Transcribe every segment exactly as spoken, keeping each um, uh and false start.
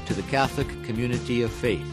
to the Catholic community of faith.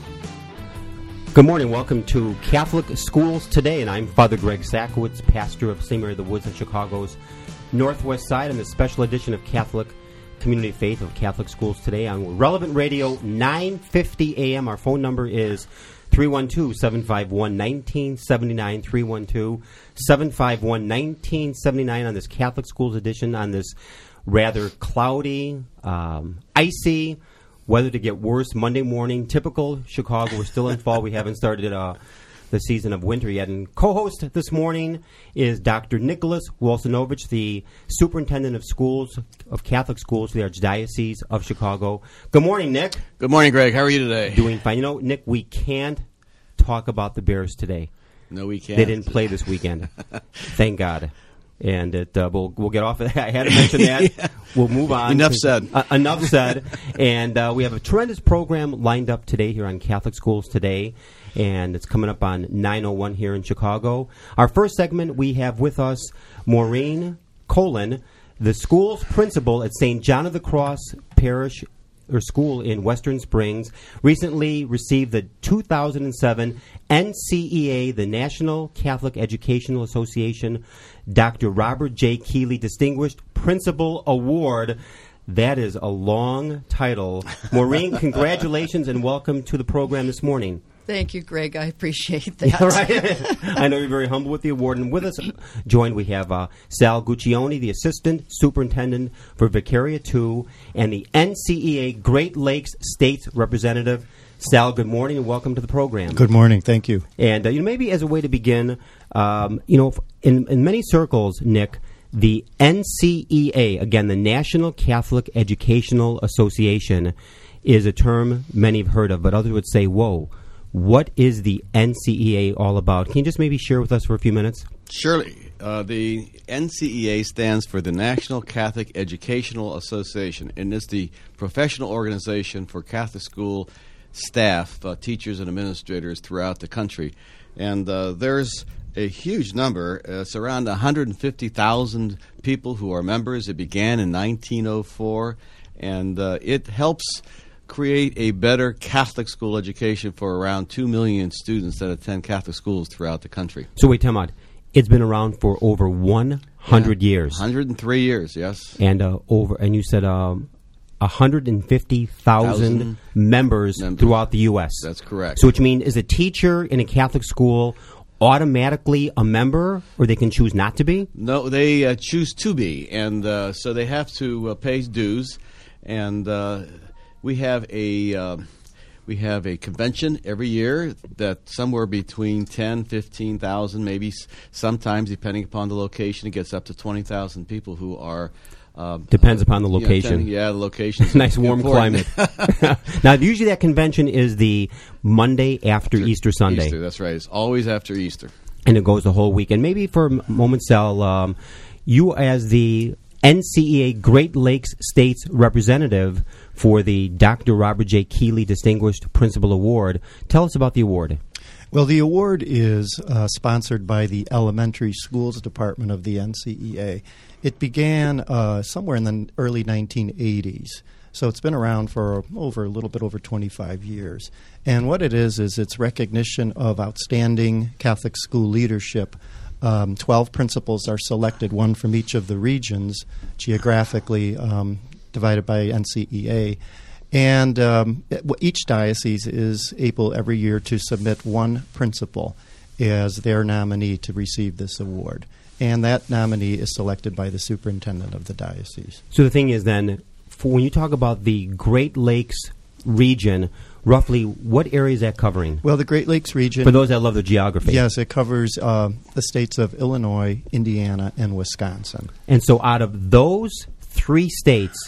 Good morning. Welcome to Catholic Schools Today, and I'm Father Greg Sakowitz, pastor of Saint Mary of the Woods on Chicago's Northwest Side, and the special edition of Catholic Community of Faith of Catholic Schools Today on Relevant Radio, nine fifty a.m. Our phone number is three one two, seven five one, one nine seven nine, three one two, seven five one, one nine seven nine on this Catholic Schools edition on this rather cloudy, um, icy, weather to get worse Monday morning. Typical Chicago. We're still in fall. We haven't started uh, the season of winter yet. And co-host this morning is Doctor Nicholas Wolsonovich, the superintendent of schools, of Catholic schools for the Archdiocese of Chicago. Good morning, Nick. Good morning, Greg. How are you today? Doing fine. You know, Nick, we can't talk about the Bears today. No, we can't. They didn't play this weekend. Thank God. And it, uh, we'll, we'll get off of that. I had to mention that. Yeah. We'll move on. Enough said. Uh, enough said. And uh, we have a tremendous program lined up today here on Catholic Schools Today. And it's coming up on nine oh one here in Chicago. Our first segment, we have with us Maureen Colin, the school's principal at Saint John of the Cross Parish or School in Western Springs, recently received the two thousand seven N C E A, the National Catholic Educational Association, Doctor Robert J. Keeley Distinguished Principal Award. That is a long title. Maureen, congratulations and welcome to the program this morning. Thank you, Greg. I appreciate that. Yeah, right. I know you're very humble with the award. And with us joined, we have uh, Sal Guccione, the Assistant Superintendent for Vicaria two, and the N C E A Great Lakes States Representative. Sal, good morning and welcome to the program. Good morning. Thank you. And uh, you know, maybe as a way to begin, um, you know, in, in many circles, Nick, the N C E A, again, the National Catholic Educational Association, is a term many have heard of, but others would say, whoa. What is the N C E A all about? Can you just maybe share with us for a few minutes? Surely. Uh, the N C E A stands for the National Catholic Educational Association, and it's the professional organization for Catholic school staff, uh, teachers, and administrators throughout the country. And uh, there's a huge number. Uh, it's around one hundred fifty thousand people who are members. It began in nineteen oh four, and uh, it helps create a better Catholic school education for around two million students that attend Catholic schools throughout the country. So wait, time out. It's been around for over one hundred yeah, years. one hundred three years, yes. And uh, over, and you said um, one hundred fifty thousand members, members throughout the U S That's correct. So which means, is a teacher in a Catholic school automatically a member, or they can choose not to be? No, they uh, choose to be, and uh, so they have to uh, pay dues, and uh, we have a uh, we have a convention every year that somewhere between ten, fifteen thousand, maybe s- sometimes depending upon the location, it gets up to twenty thousand people who are. Uh, Depends upon the location. You know, yeah, the location. Nice warm important. Climate. Now, usually that convention is the Monday after, after Easter Sunday. Easter, that's right. It's always after Easter. And it goes the whole week. And maybe for a moment, Sal, um, you as the N C E A Great Lakes States Representative for the Doctor Robert J. Keeley Distinguished Principal Award, tell us about the award. Well, the award is uh, sponsored by the Elementary Schools Department of the N C E A. It began uh, somewhere in the early nineteen eighties, so it's been around for over a little bit over twenty-five years. And what it is is it's recognition of outstanding Catholic school leadership. Um, Twelve principals are selected, one from each of the regions, geographically um, divided by N C E A. And um, each diocese is able every year to submit one principal as their nominee to receive this award. And that nominee is selected by the superintendent of the diocese. So the thing is then, for when you talk about the Great Lakes region, roughly what area is that covering? Well, the Great Lakes region... For those that love the geography. Yes, it covers uh, the states of Illinois, Indiana, and Wisconsin. And so out of those three states,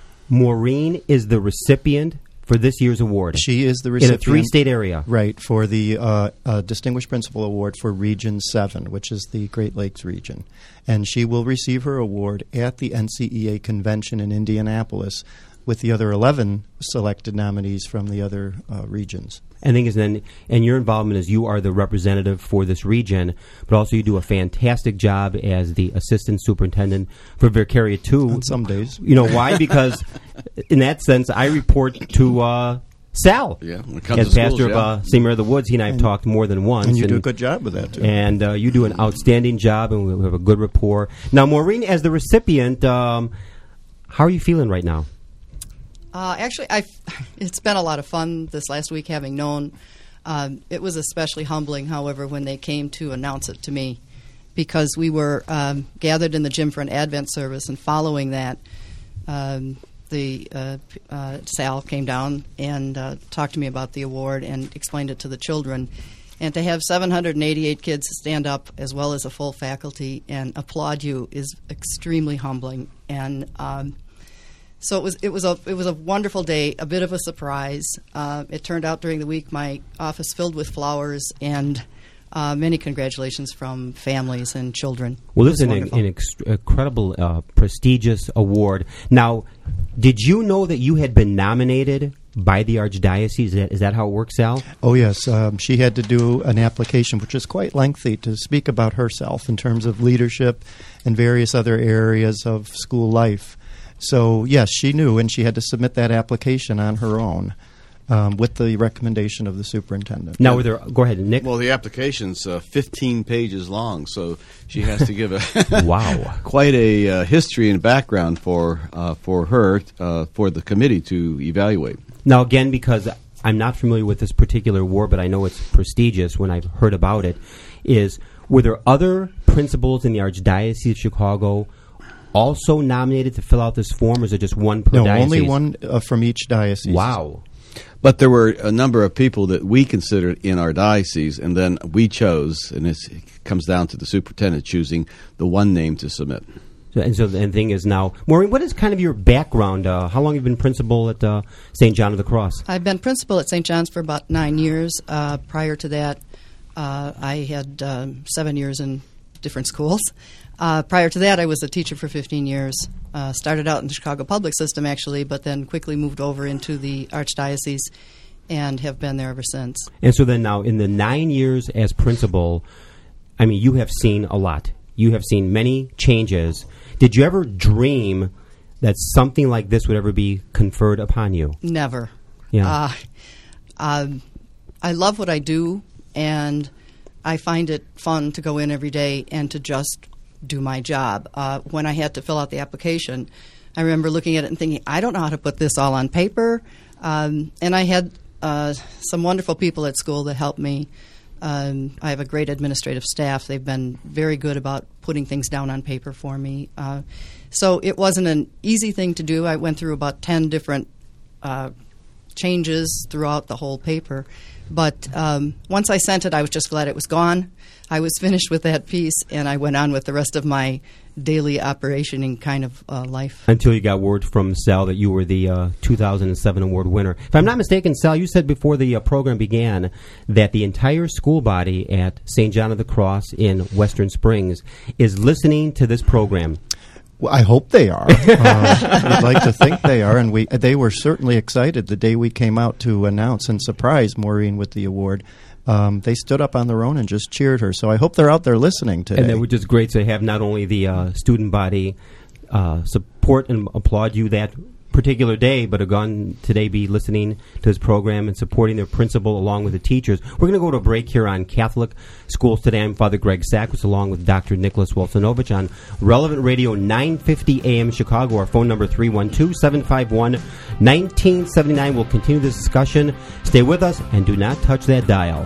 Maureen is the recipient for this year's award. She is the recipient. In a three-state area. Right, for the uh, uh, Distinguished Principal Award for Region seven, which is the Great Lakes region. And she will receive her award at the N C E A convention in Indianapolis with the other eleven selected nominees from the other uh, regions. And the thing is, then, and your involvement is you are the representative for this region, but also you do a fantastic job as the assistant superintendent for Vicaria two. On some days. You know why? Because in that sense, I report to uh, Sal. Yeah, when it comes as to pastor schools, of yeah. uh, Saint Mary of the Woods. He and I have And- talked more than once. And you do a good job with that, too. And uh, you do an outstanding job, and we have a good rapport. Now, Maureen, as the recipient, um, how are you feeling right now? Uh, actually, I it's been a lot of fun this last week, having known. Um, it was especially humbling, however, when they came to announce it to me, because we were um, gathered in the gym for an Advent service, and following that, um, the uh, p- uh, Sal came down and uh, talked to me about the award and explained it to the children. And to have seven hundred eighty-eight kids stand up, as well as a full faculty, and applaud you is extremely humbling. And um, So it was it was a it was a wonderful day, a bit of a surprise. Uh, it turned out during the week my office filled with flowers and uh, many congratulations from families and children. Well, It this is was an, wonderful. an ex- incredible, uh, prestigious award. Now, did you know that you had been nominated by the Archdiocese? Is that, is that how it works, Sal? Oh, yes. Um, she had to do an application, which is quite lengthy, to speak about herself in terms of leadership and various other areas of school life. So, yes, she knew, and she had to submit that application on her own um, with the recommendation of the superintendent. Now, were there, go ahead, Nick. Well, the application's uh, fifteen pages long, so she has to give a Wow. quite a uh, history and background for uh, for her uh, for the committee to evaluate. Now, again, because I'm not familiar with this particular award, but I know it's prestigious when I've heard about it, is were there other principals in the Archdiocese of Chicago also nominated to fill out this form, or is it just one per No, diocese? only one uh, from each diocese. Wow. But there were a number of people that we considered in our diocese, and then we chose, and it's, it comes down to the superintendent choosing the one name to submit. So, and so the and thing is now, Maureen, what is kind of your background? Uh, how long have you been principal at uh, Saint John of the Cross? I've been principal at Saint John's for about nine years. Uh, prior to that, uh, I had um, seven years in different schools. Uh, prior to that, I was a teacher for fifteen years. Uh, started out in the Chicago public system, actually, but then quickly moved over into the Archdiocese and have been there ever since. And so then now, in the nine years as principal, I mean, you have seen a lot. You have seen many changes. Did you ever dream that something like this would ever be conferred upon you? Never. Yeah. Uh, um, I love what I do, and I find it fun to go in every day and to just do my job. Uh, when I had to fill out the application, I remember looking at it and thinking, I don't know how to put this all on paper. Um, and I had uh, some wonderful people at school that helped me. Um, I have a great administrative staff. They've been very good about putting things down on paper for me. Uh, so it wasn't an easy thing to do. I went through about ten different uh, changes throughout the whole paper. But um, once I sent it, I was just glad it was gone. I was finished with that piece, and I went on with the rest of my daily operationing kind of uh, life. Until you got word from Sal that you were the uh, two thousand seven award winner. If I'm not mistaken, Sal, you said before the uh, program began that the entire school body at Saint John of the Cross in Western Springs is listening to this program. Well, I hope they are. uh, I'd like to think they are, and we they were certainly excited the day we came out to announce and surprise Maureen with the award. Um, they stood up on their own and just cheered her. So I hope they're out there listening today. And that was just great to have not only the uh, student body uh, support and applaud you that particular day, but are going to today be listening to this program and supporting their principal along with the teachers. We're going to go to a break here on Catholic Schools Today. I'm Father Greg Sackwitz along with Doctor Nicholas Wolfsonovich on Relevant Radio nine fifty A M Chicago. Our phone number three one two, seven five one, one nine seven nine. We'll continue this discussion. Stay with us and do not touch that dial.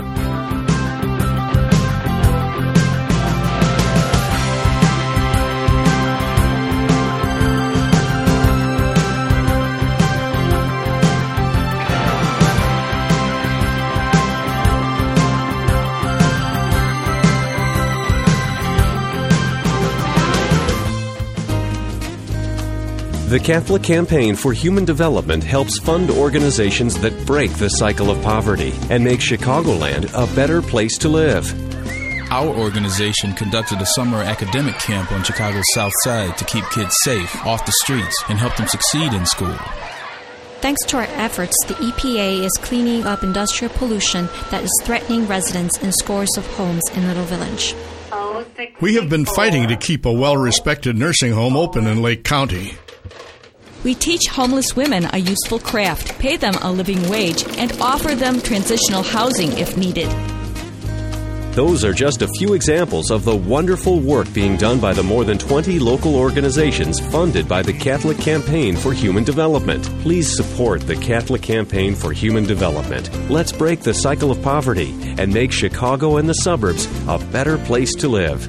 The Catholic Campaign for Human Development helps fund organizations that break the cycle of poverty and make Chicagoland a better place to live. Our organization conducted a summer academic camp on Chicago's South Side to keep kids safe off the streets and help them succeed in school. Thanks to our efforts, the E P A is cleaning up industrial pollution that is threatening residents in scores of homes in Little Village. We have been fighting to keep a well-respected nursing home open in Lake County. We teach homeless women a useful craft, pay them a living wage, and offer them transitional housing if needed. Those are just a few examples of the wonderful work being done by the more than twenty local organizations funded by the Catholic Campaign for Human Development. Please support the Catholic Campaign for Human Development. Let's break the cycle of poverty and make Chicago and the suburbs a better place to live.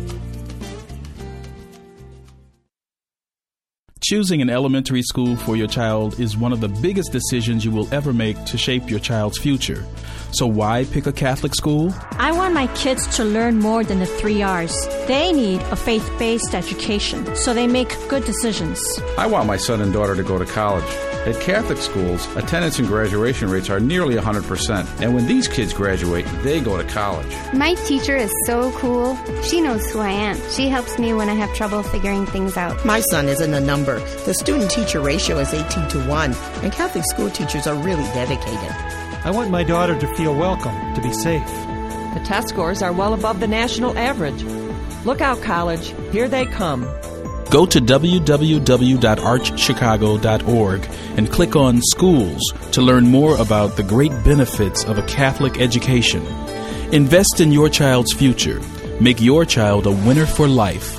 Choosing an elementary school for your child is one of the biggest decisions you will ever make to shape your child's future. So why pick a Catholic school? I want my kids to learn more than the three R's. They need a faith-based education, so they make good decisions. I want my son and daughter to go to college. At Catholic schools, attendance and graduation rates are nearly one hundred percent. And when these kids graduate, they go to college. My teacher is so cool. She knows who I am. She helps me when I have trouble figuring things out. My son isn't a number. The student-teacher ratio is eighteen to one, and Catholic school teachers are really dedicated. I want my daughter to feel welcome, to be safe. The test scores are well above the national average. Look out, college. Here they come. Go to w w w dot arch chicago dot org and click on Schools to learn more about the great benefits of a Catholic education. Invest in your child's future. Make your child a winner for life.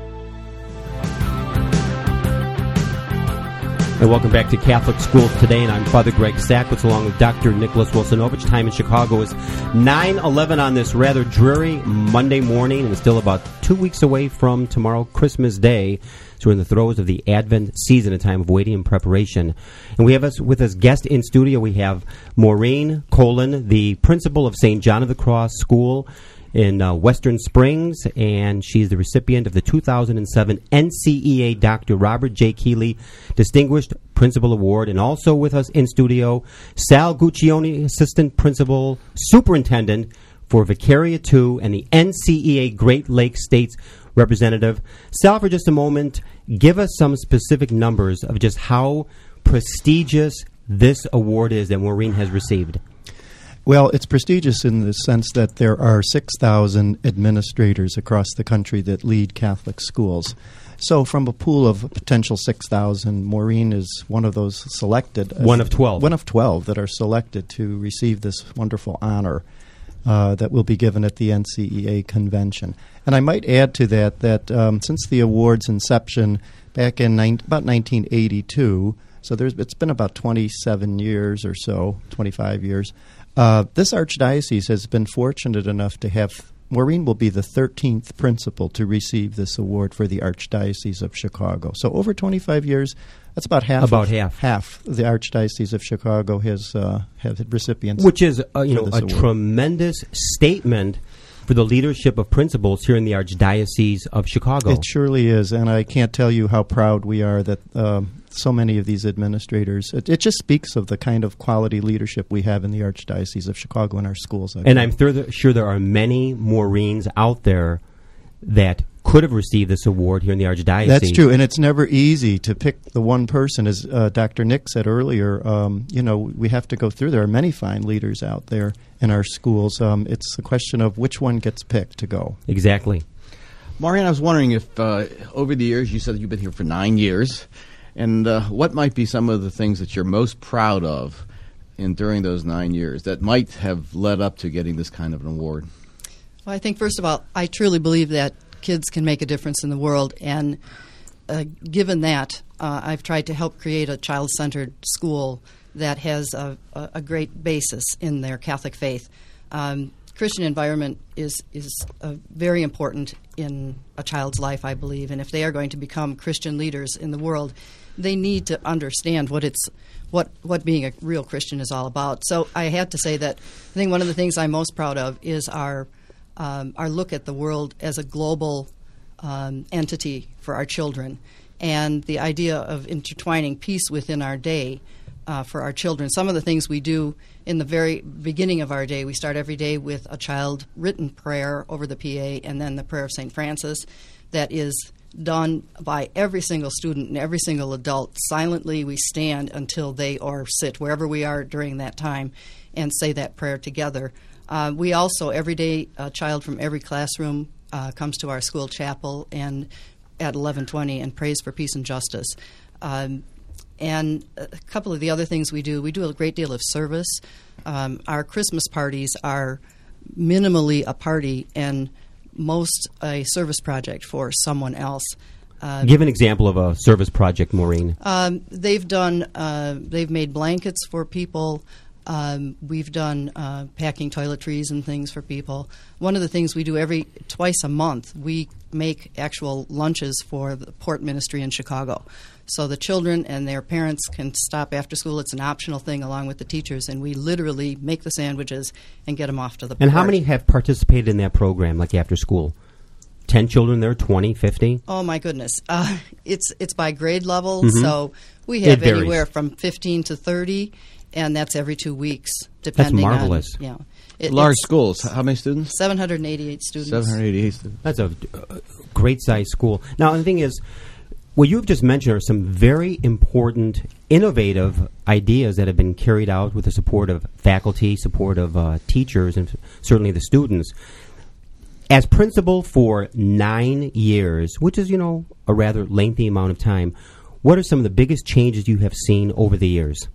And welcome back to Catholic Schools Today, and I'm Father Greg Sackwitz along with Doctor Nicholas Wilsonovich. Time in Chicago is nine eleven on this rather dreary Monday morning, and still about two weeks away from tomorrow, Christmas Day. So we're in the throes of the Advent season, a time of waiting and preparation. And we have us with us guest in studio. We have Maureen Colin, the principal of Saint John of the Cross School in uh, Western Springs, and she's the recipient of the two thousand seven N C E A Doctor Robert J. Keeley Distinguished Principal Award. And also with us in studio, Sal Guccione, Assistant Principal Superintendent for Vicaria two and the N C E A Great Lakes States Representative. Sal, for just a moment, give us some specific numbers of just how prestigious this award is that Maureen has received. Well, it's prestigious in the sense that there are six thousand administrators across the country that lead Catholic schools. So from a pool of potential six thousand, Maureen is one of those selected. One of twelve. One of twelve that are selected to receive this wonderful honor uh, that will be given at the N C E A convention. And I might add to that that um, since the award's inception back in ni- about nineteen eighty-two, so there's it's been about twenty-seven years or so, twenty-five years, Uh, this archdiocese has been fortunate enough to have, Maureen will be the thirteenth principal to receive this award for the Archdiocese of Chicago. So over twenty-five years, that's about half. About of, half. Half the Archdiocese of Chicago has uh, have recipients. Which is, uh, you know, a award. tremendous statement for the leadership of principals here in the Archdiocese of Chicago. It surely is, and I can't tell you how proud we are that um, so many of these administrators, it, it just speaks of the kind of quality leadership we have in the Archdiocese of Chicago in our schools. I and believe. I'm th- sure there are many Maureens out there that could have received this award here in the Archdiocese. That's true, and it's never easy to pick the one person. As uh, Doctor Nick said earlier, um, you know, we have to go through. There are many fine leaders out there in our schools. Um, it's a question of which one gets picked to go. Exactly. Maureen, I was wondering if uh, over the years, you said you've been here for nine years, and uh, what might be some of the things that you're most proud of in during those nine years that might have led up to getting this kind of an award? Well, I think, first of all, I truly believe that kids can make a difference in the world, and uh, given that, uh, I've tried to help create a child-centered school that has a, a, a great basis in their Catholic faith. Um, Christian environment is is uh, very important in a child's life, I believe, and if they are going to become Christian leaders in the world, they need to understand what it's what what being a real Christian is all about. So I had to say that I think one of the things I'm most proud of is our um, our look at the world as a global um, entity for our children, and the idea of intertwining peace within our day uh, for our children. Some of the things we do in the very beginning of our day, we start every day with a child-written prayer over the P A, and then the prayer of Saint Francis that is done by every single student and every single adult. Silently, we stand until they or sit wherever we are during that time and say that prayer together. Uh, we also, every day, a child from every classroom uh, comes to our school chapel and at eleven twenty and prays for peace and justice. Um, and a couple of the other things we do, we do a great deal of service. Um, our Christmas parties are minimally a party and most a service project for someone else. Uh, Give an example of a service project, Maureen. Um, they've done. Uh, they've made blankets for people. Um, we've done uh, packing toiletries and things for people. One of the things we do every twice a month, we make actual lunches for the Port Ministry in Chicago. So the children and their parents can stop after school. It's an optional thing along with the teachers, and we literally make the sandwiches and get them off to the port. And how many have participated in that program, like after school? Ten children there, twenty, fifty? Oh, my goodness. Uh, it's it's by grade level, Mm-hmm. so we have anywhere from fifteen to thirty, and that's every two weeks, depending on... That's marvelous. On, yeah. It, Large schools. How many students? seven hundred eighty-eight students. seven hundred eighty-eight students. That's a uh, great-sized school. Now, the thing is, what you've just mentioned are some very important, innovative ideas that have been carried out with the support of faculty, support of uh, teachers, and certainly the students. As principal for nine years, which is, you know, a rather lengthy amount of time, what are some of the biggest changes you have seen over the years?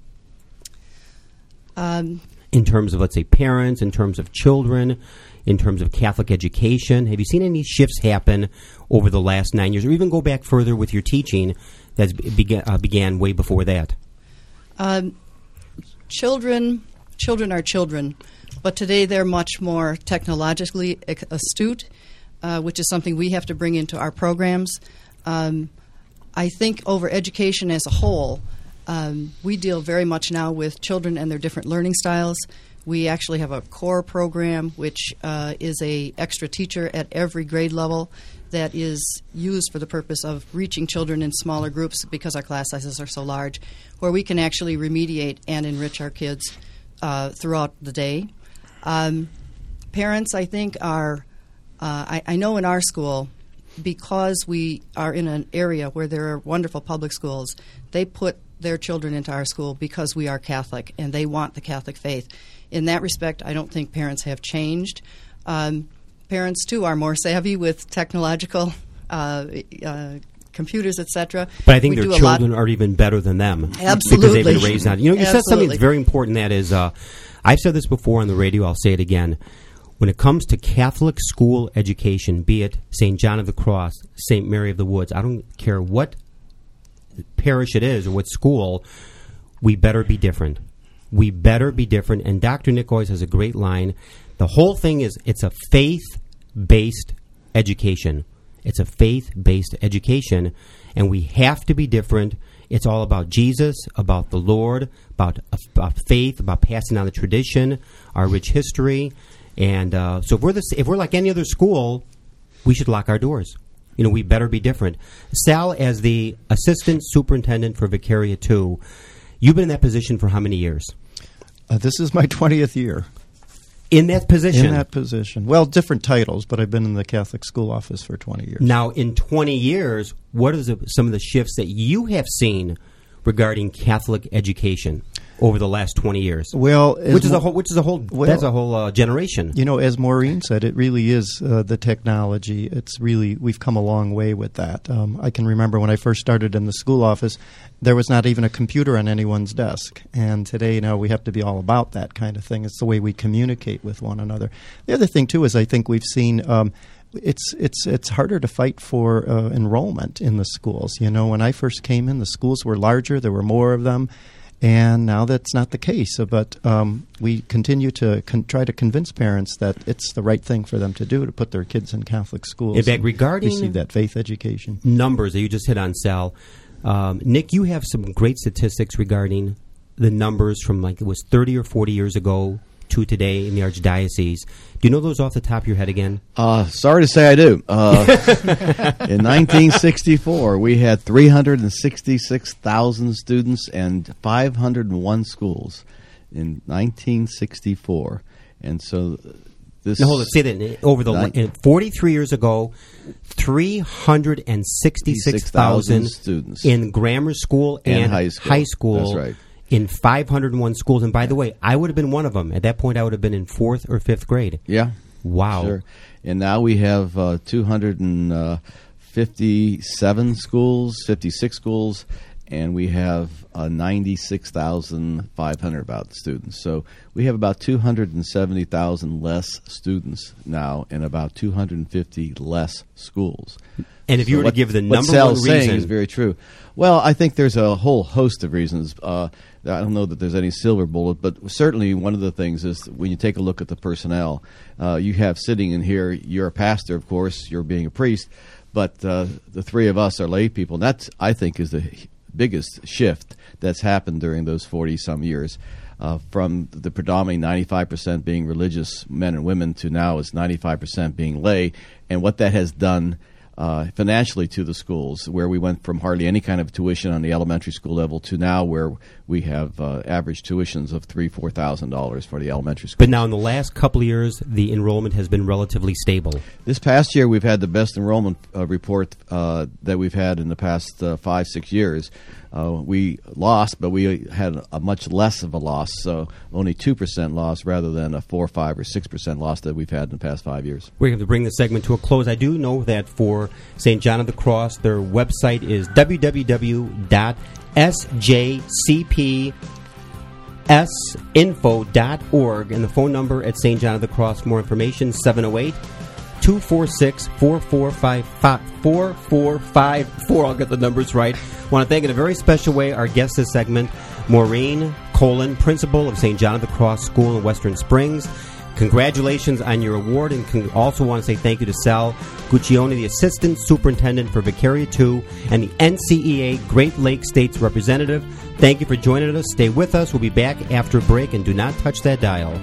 Um, in terms of, let's say, parents, in terms of children, in terms of Catholic education? Have you seen any shifts happen over the last nine years, or even go back further with your teaching that began, uh, began way before that? Um, children, children are children, but today they're much more technologically astute, uh, which is something we have to bring into our programs. Um, I think over education as a whole, um, we deal very much now with children and their different learning styles. We actually have a core program, which uh, is a extra teacher at every grade level that is used for the purpose of reaching children in smaller groups because our class sizes are so large, where we can actually remediate and enrich our kids uh, throughout the day. Um, parents, I think, are, uh, I, I know in our school, because we are in an area where there are wonderful public schools, they put their children into our school because we are Catholic and they want the Catholic faith. In that respect, I don't think parents have changed. Um, parents, too, are more savvy with technological uh, uh, computers, et cetera. But I think we their do children are even better than them. Absolutely. Because they've been raised on. You know, you said something that's very important. That is, uh, I've said this before on the radio. I'll say it again. When it comes to Catholic school education, be it Saint John of the Cross, Saint Mary of the Woods, I don't care what parish it is or what school, we better be different. We better be different. And Doctor Nick always has a great line. The whole thing is, it's a faith-based education. It's a faith-based education, and we have to be different. It's all about Jesus, about the Lord, about, about faith, about passing on the tradition, our rich history. And uh, so if we're, the, if we're like any other school, we should lock our doors. You know, we better be different. Sal, as the assistant superintendent for Vicaria two, you've been in that position for how many years? Uh, this is my twentieth year. In that position? In that position. Well, different titles, but I've been in the Catholic school office for twenty years. Now, in twenty years, what are the, some of the shifts that you have seen regarding Catholic education over the last twenty years? Well, which is a whole, which is a whole, well, that's a whole uh, generation. You know, as Maureen said, it really is uh, the technology. It's really, we've come a long way with that. Um, I can remember when I first started in the school office, there was not even a computer on anyone's desk. And today, now we have to be all about that kind of thing. It's the way we communicate with one another. The other thing, too, is I think we've seen um, it's it's it's harder to fight for uh, enrollment in the schools. You know, when I first came in, the schools were larger. There were more of them. And now that's not the case. But um, we continue to con- try to convince parents that it's the right thing for them to do, to put their kids in Catholic schools. In fact, regarding receive that faith education. Numbers that you just hit on, Sal. Um, Nick, you have some great statistics regarding the numbers from like it was thirty or forty years ago two today in the Archdiocese. Do you know those off the top of your head again? Uh, sorry to say I do. Uh, in nineteen sixty-four, we had three hundred sixty-six thousand students and five hundred one schools in nineteen sixty-four. And so this... Now, hold on. Say that. Over the nine, forty-three years ago, three hundred sixty-six thousand students in grammar school and, and high school. High school. That's right. In five hundred one schools. And by the way, I would have been one of them. At that point, I would have been in fourth or fifth grade. Yeah. Wow. Sure. And now we have uh, two hundred fifty-seven schools, fifty-six schools, and we have uh, ninety-six thousand five hundred about students. So we have about two hundred seventy thousand less students now and about two hundred fifty less schools. And if so you were what, to give the what number Sal's one saying reason... is very true. Well, I think there's a whole host of reasons. Uh, I don't know that there's any silver bullet, but certainly one of the things is when you take a look at the personnel, uh, you have sitting in here, you're a pastor, of course, you're being a priest, but uh, the three of us are lay people. And that, I think, is the biggest shift that's happened during those forty-some years. Uh, from the predominantly ninety-five percent being religious men and women to now it's ninety-five percent being lay, and what that has done uh, financially to the schools, where we went from hardly any kind of tuition on the elementary school level to now where we have uh, average tuitions of three, four thousand dollars for the elementary school. But now in the last couple of years, the enrollment has been relatively stable. This past year, we've had the best enrollment uh, report uh, that we've had in the past uh, five, six years. Uh, we lost, but we had a much less of a loss, so only two percent loss rather than a four, five, or six percent loss that we've had in the past five years. We're going to bring this segment to a close. I do know that for Saint John of the Cross, their website is w w w dot s j c p s info dot org, and the phone number at Saint John of the Cross for more information, seven oh eight, two four six, four four five four. I'll get the numbers right. I want to thank in a very special way our guest this segment, Maureen Colin, principal of Saint John of the Cross School in Western Springs. Congratulations on your award, and can also want to say thank you to Sal Guccione, the Assistant Superintendent for Vicaria two and the N C E A Great Lakes States Representative. Thank you for joining us. Stay with us. We'll be back after a break, and do not touch that dial.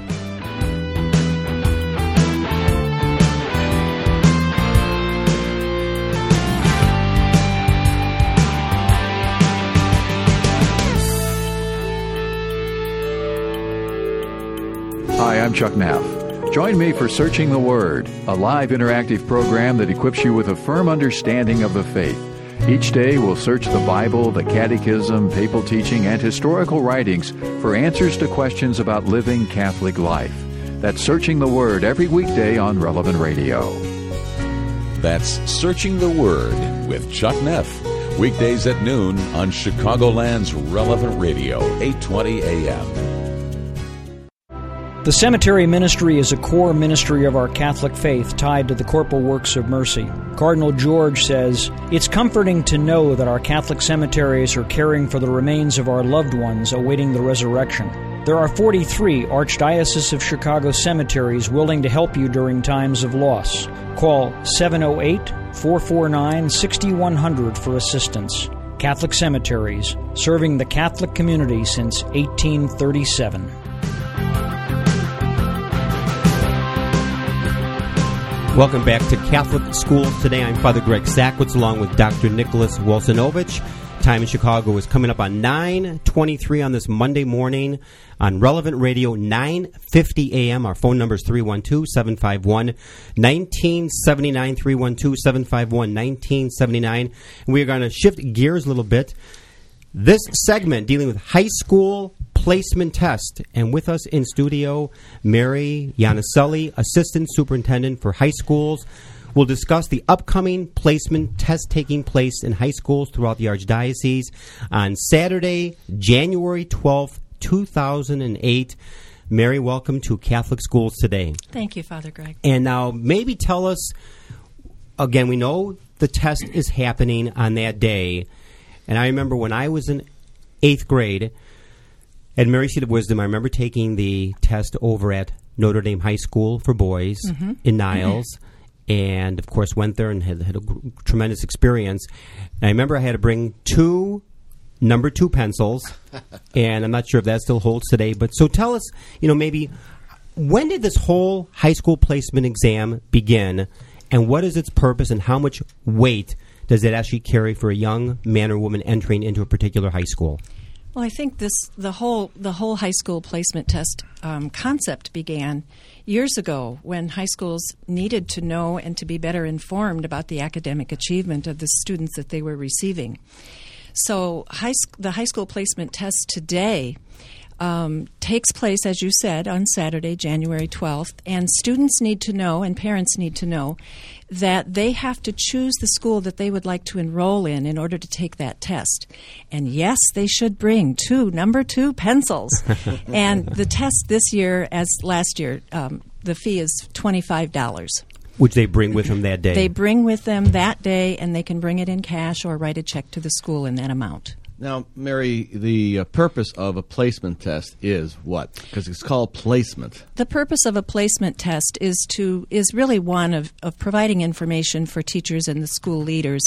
Hi, I'm Chuck Neff. Join me for Searching the Word, a live interactive program that equips you with a firm understanding of the faith. Each day we'll search the Bible, the Catechism, papal teaching, and historical writings for answers to questions about living Catholic life. That's Searching the Word every weekday on Relevant Radio. That's Searching the Word with Chuck Neff. Weekdays at noon on Chicagoland's Relevant Radio, eight twenty A M. The cemetery ministry is a core ministry of our Catholic faith tied to the corporal works of mercy. Cardinal George says, "It's comforting to know that our Catholic cemeteries are caring for the remains of our loved ones awaiting the resurrection. There are forty-three Archdiocese of Chicago cemeteries willing to help you during times of loss. Call seven oh eight, four four nine, six one zero zero for assistance. Catholic Cemeteries, serving the Catholic community since eighteen thirty-seven. Welcome back to Catholic Schools Today. I'm Father Greg Sackwitz along with Doctor Nicholas Wolsinovich. Time in Chicago is coming up on nine twenty-three on this Monday morning on Relevant Radio, nine fifty A M. Our phone number is three one two, seven five one, one nine seven nine, three one two, seven five one, one nine seven nine. And we are going to shift gears a little bit. This segment dealing with high school placement test. And with us in studio, Mary Iannicelli, Assistant Superintendent for High Schools. We'll discuss the upcoming placement test taking place in high schools throughout the Archdiocese on Saturday, January twelfth, two thousand eight. Mary, welcome to Catholic Schools Today. Thank you, Father Greg. And now maybe tell us, again, we know the test is happening on that day. And I remember when I was in eighth grade at Mary Seat of Wisdom, I remember taking the test over at Notre Dame High School for boys mm-hmm. in Niles. Mm-hmm. And, of course, went there and had, had a g- tremendous experience. And I remember I had to bring two number two pencils, and I'm not sure if that still holds today. But so tell us, you know, maybe when did this whole high school placement exam begin, and what is its purpose, and how much weight does it actually carry for a young man or woman entering into a particular high school? Well, I think this the whole the whole high school placement test um, concept began years ago when high schools needed to know and to be better informed about the academic achievement of the students that they were receiving. So high, the high school placement test today Um, takes place, as you said, on Saturday, January twelfth, and students need to know and parents need to know that they have to choose the school that they would like to enroll in in order to take that test. And yes, they should bring two number two pencils. And the test this year, as last year, um, the fee is twenty-five dollars. Which they bring with them that day. They bring with them that day, and they can bring it in cash or write a check to the school in that amount. Now, Mary, the uh, purpose of a placement test is what? Because it's called placement. The purpose of a placement test is to is really one of, of providing information for teachers and the school leaders.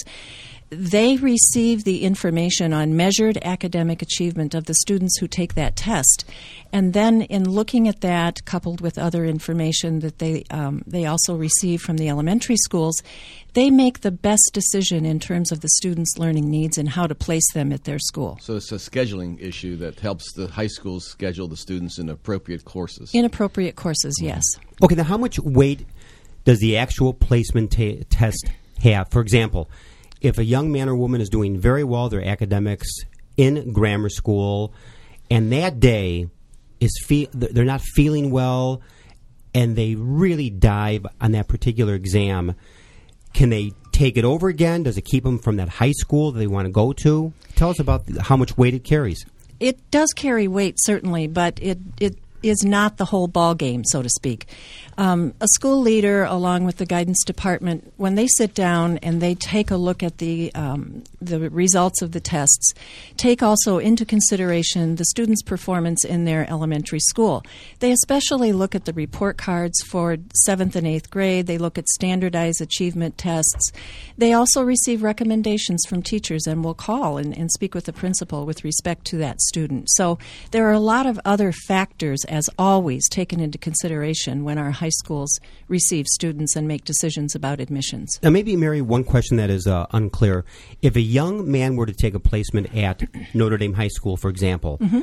They receive the information on measured academic achievement of the students who take that test. And then in looking at that, coupled with other information that they um, they also receive from the elementary schools, they make the best decision in terms of the students' learning needs and how to place them at their school. So it's a scheduling issue that helps the high schools schedule the students in appropriate courses. In appropriate courses, yes. Okay, now how much weight does the actual placement ta- test have? For example, if a young man or woman is doing very well their academics in grammar school, and that day is fe- they're not feeling well, and they really dive on that particular exam, can they take it over again? Does it keep them from that high school that they want to go to? Tell us about how much weight it carries. It does carry weight, certainly, but it, it is not the whole ball game, so to speak. Um, a school leader, along with the guidance department, when they sit down and they take a look at the um, the results of the tests, take also into consideration the students' performance in their elementary school. They especially look at the report cards for seventh and eighth grade. They look at standardized achievement tests. They also receive recommendations from teachers and will call and, and speak with the principal with respect to that student. So there are a lot of other factors, as always, taken into consideration when our high schools receive students and make decisions about admissions. Now, maybe, Mary, one question that is uh, unclear. If a young man were to take a placement at Notre Dame High School, for example, mm-hmm.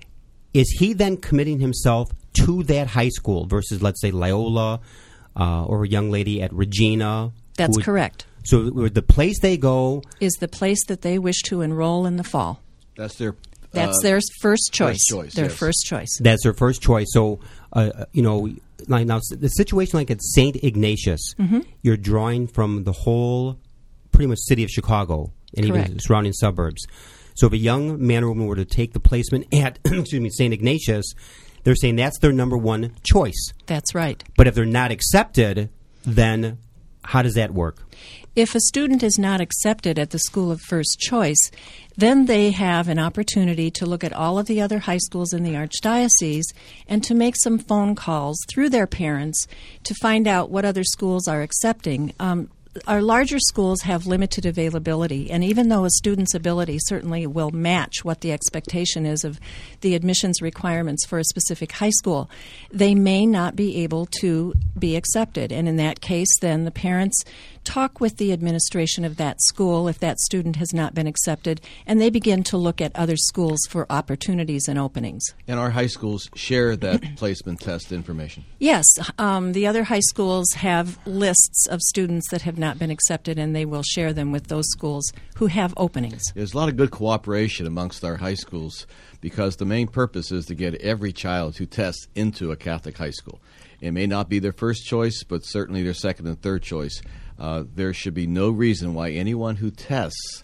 is he then committing himself to that high school versus, let's say, Loyola uh, or a young lady at Regina? That's would, correct. So the place they go is the place that they wish to enroll in the fall. That's their That's uh, their first choice. First choice their yes. first choice. That's their first choice. So, uh, you know, like now the situation like at Saint Ignatius, mm-hmm. you're drawing from the whole, pretty much city of Chicago and Correct. even surrounding suburbs. So if a young man or woman were to take the placement at, excuse me, Saint Ignatius, they're saying that's their number one choice. That's right. But if they're not accepted, then how does that work? If a student is not accepted at the school of first choice, then they have an opportunity to look at all of the other high schools in the Archdiocese and to make some phone calls through their parents to find out what other schools are accepting. Um, Our larger schools have limited availability, and even though a student's ability certainly will match what the expectation is of the admissions requirements for a specific high school, they may not be able to be accepted. And in that case, then the parents talk with the administration of that school if that student has not been accepted, and they begin to look at other schools for opportunities and openings. And our high schools share that placement test information? Yes. Um, the other high schools have lists of students that have not been accepted, and they will share them with those schools who have openings. There's a lot of good cooperation amongst our high schools because the main purpose is to get every child who tests into a Catholic high school. It may not be their first choice, but certainly their second and third choice. Uh, there should be no reason why anyone who tests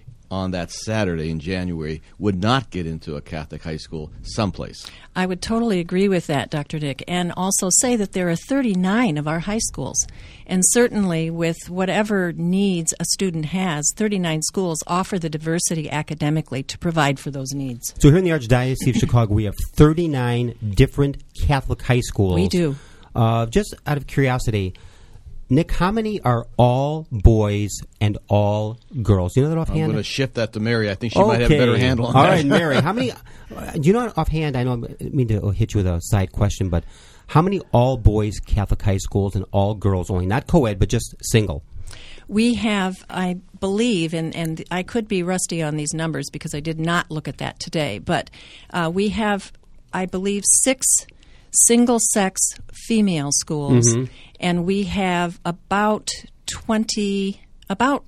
on that Saturday in January would not get into a Catholic high school someplace. I would totally agree with that, Doctor Dick, and also say that there are thirty-nine of our high schools. And certainly with whatever needs a student has, thirty-nine schools offer the diversity academically to provide for those needs. So here in the Archdiocese of Chicago, we have thirty-nine different Catholic high schools. We do. Uh, just out of curiosity, Nick, how many are all boys and all girls? Do you know that offhand? I'm going to shift that to Mary. I think she okay. might have a better handle on all that. All right, Mary, how many, uh, do you know offhand, I don't mean to hit you with a side question, but how many all boys Catholic high schools and all girls only, not co-ed, but just single? We have, I believe, and, and I could be rusty on these numbers because I did not look at that today, but uh, we have, I believe, six single-sex female schools, mm-hmm. and we have about twenty, about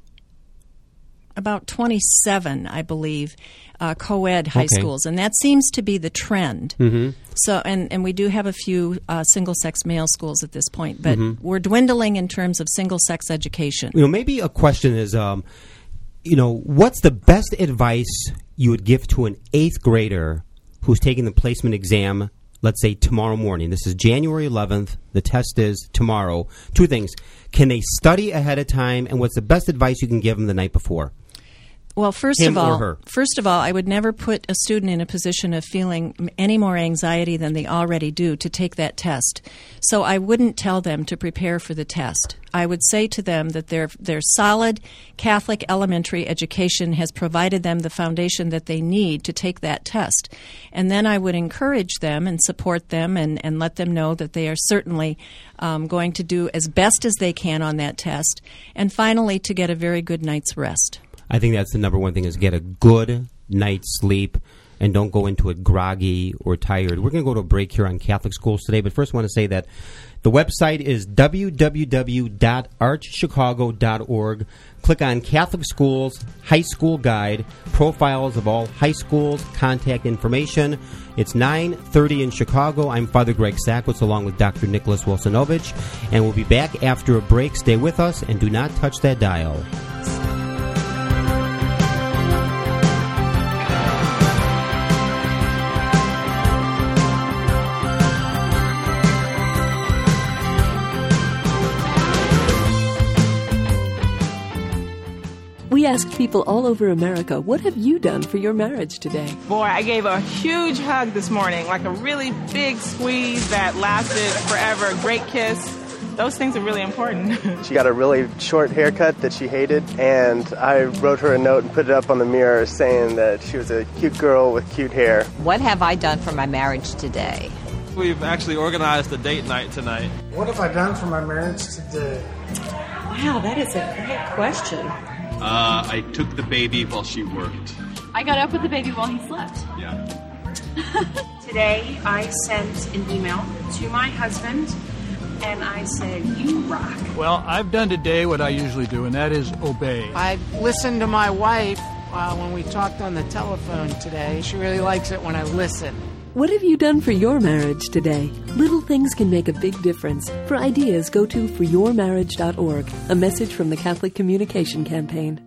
about twenty-seven, I believe, uh, co-ed high okay. schools, and that seems to be the trend. Mm-hmm. So, and, and we do have a few uh, single-sex male schools at this point, but mm-hmm. we're dwindling in terms of single-sex education. You know, maybe a question is, um, you know, what's the best advice you would give to an eighth grader who's taking the placement exam? Let's say tomorrow morning. This is January eleventh. The test is tomorrow. Two things. Can they study ahead of time? And what's the best advice you can give them the night before? Well, first Him of all, or her. first of all, I would never put a student in a position of feeling any more anxiety than they already do to take that test. So I wouldn't tell them to prepare for the test. I would say to them that their their solid Catholic elementary education has provided them the foundation that they need to take that test. And then I would encourage them and support them and, and let them know that they are certainly um, going to do as best as they can on that test. And finally, to get a very good night's rest. I think that's the number one thing is get a good night's sleep and don't go into it groggy or tired. We're going to go to a break here on Catholic Schools today, but first I want to say that the website is w w w dot arch chicago dot org. Click on Catholic Schools High School Guide, profiles of all high schools, contact information. It's nine thirty in Chicago. I'm Father Greg Sackwitz along with Doctor Nicholas Wilsonovich, and we'll be back after a break. Stay with us and do not touch that dial. We asked people all over America, what have you done for your marriage today? Boy, I gave a huge hug this morning, like a really big squeeze that lasted forever, a great kiss. Those things are really important. She got a really short haircut that she hated, and I wrote her a note and put it up on the mirror saying that she was a cute girl with cute hair. What have I done for my marriage today? We've actually organized a date night tonight. What have I done for my marriage today? Wow, that is a great question. Uh, I took the baby while she worked. I got up with the baby while he slept. Yeah. Today, I sent an email to my husband, and I said, you rock. Well, I've done today what I usually do, and that is obey. I listened to my wife uh, when we talked on the telephone today. She really likes it when I listen. What have you done for your marriage today? Little things can make a big difference. For ideas, go to for your marriage dot org. A message from the Catholic Communication Campaign.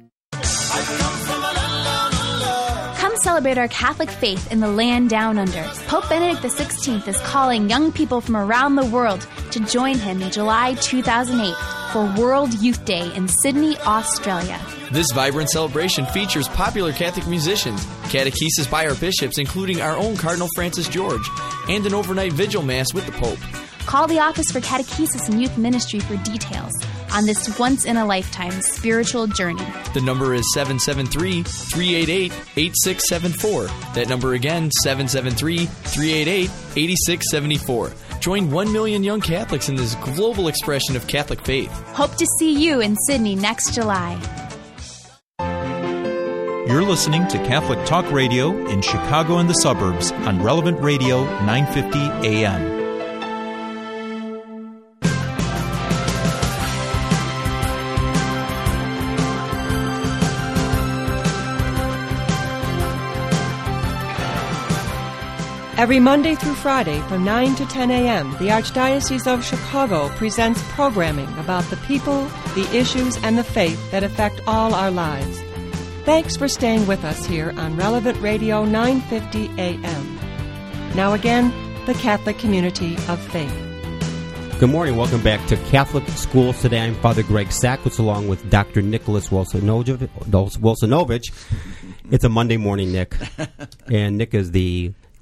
Come celebrate our Catholic faith in the land down under. Pope Benedict the sixteenth is calling young people from around the world to join him in July two thousand eight for World Youth Day in Sydney, Australia. This vibrant celebration features popular Catholic musicians, catechesis by our bishops, including our own Cardinal Francis George, and an overnight vigil mass with the Pope. Call the Office for Catechesis and Youth Ministry for details on this once-in-a-lifetime spiritual journey. The number is seven seven three, three eight eight, eight six seven four. That number again, seven seven three, three eight eight, eight six seven four. Join one million young Catholics in this global expression of Catholic faith. Hope to see you in Sydney next July. You're listening to Catholic Talk Radio in Chicago and the suburbs on Relevant Radio nine fifty A M. Every Monday through Friday from nine to ten a.m., the Archdiocese of Chicago presents programming about the people, the issues, and the faith that affect all our lives. Thanks for staying with us here on Relevant Radio nine fifty A M. Now again, the Catholic Community of Faith. Good morning. Welcome back to Catholic Schools Today. I'm Father Greg Sackwitz along with Doctor Nicholas Wilsonovich. It's a Monday morning, Nick. And Nick is the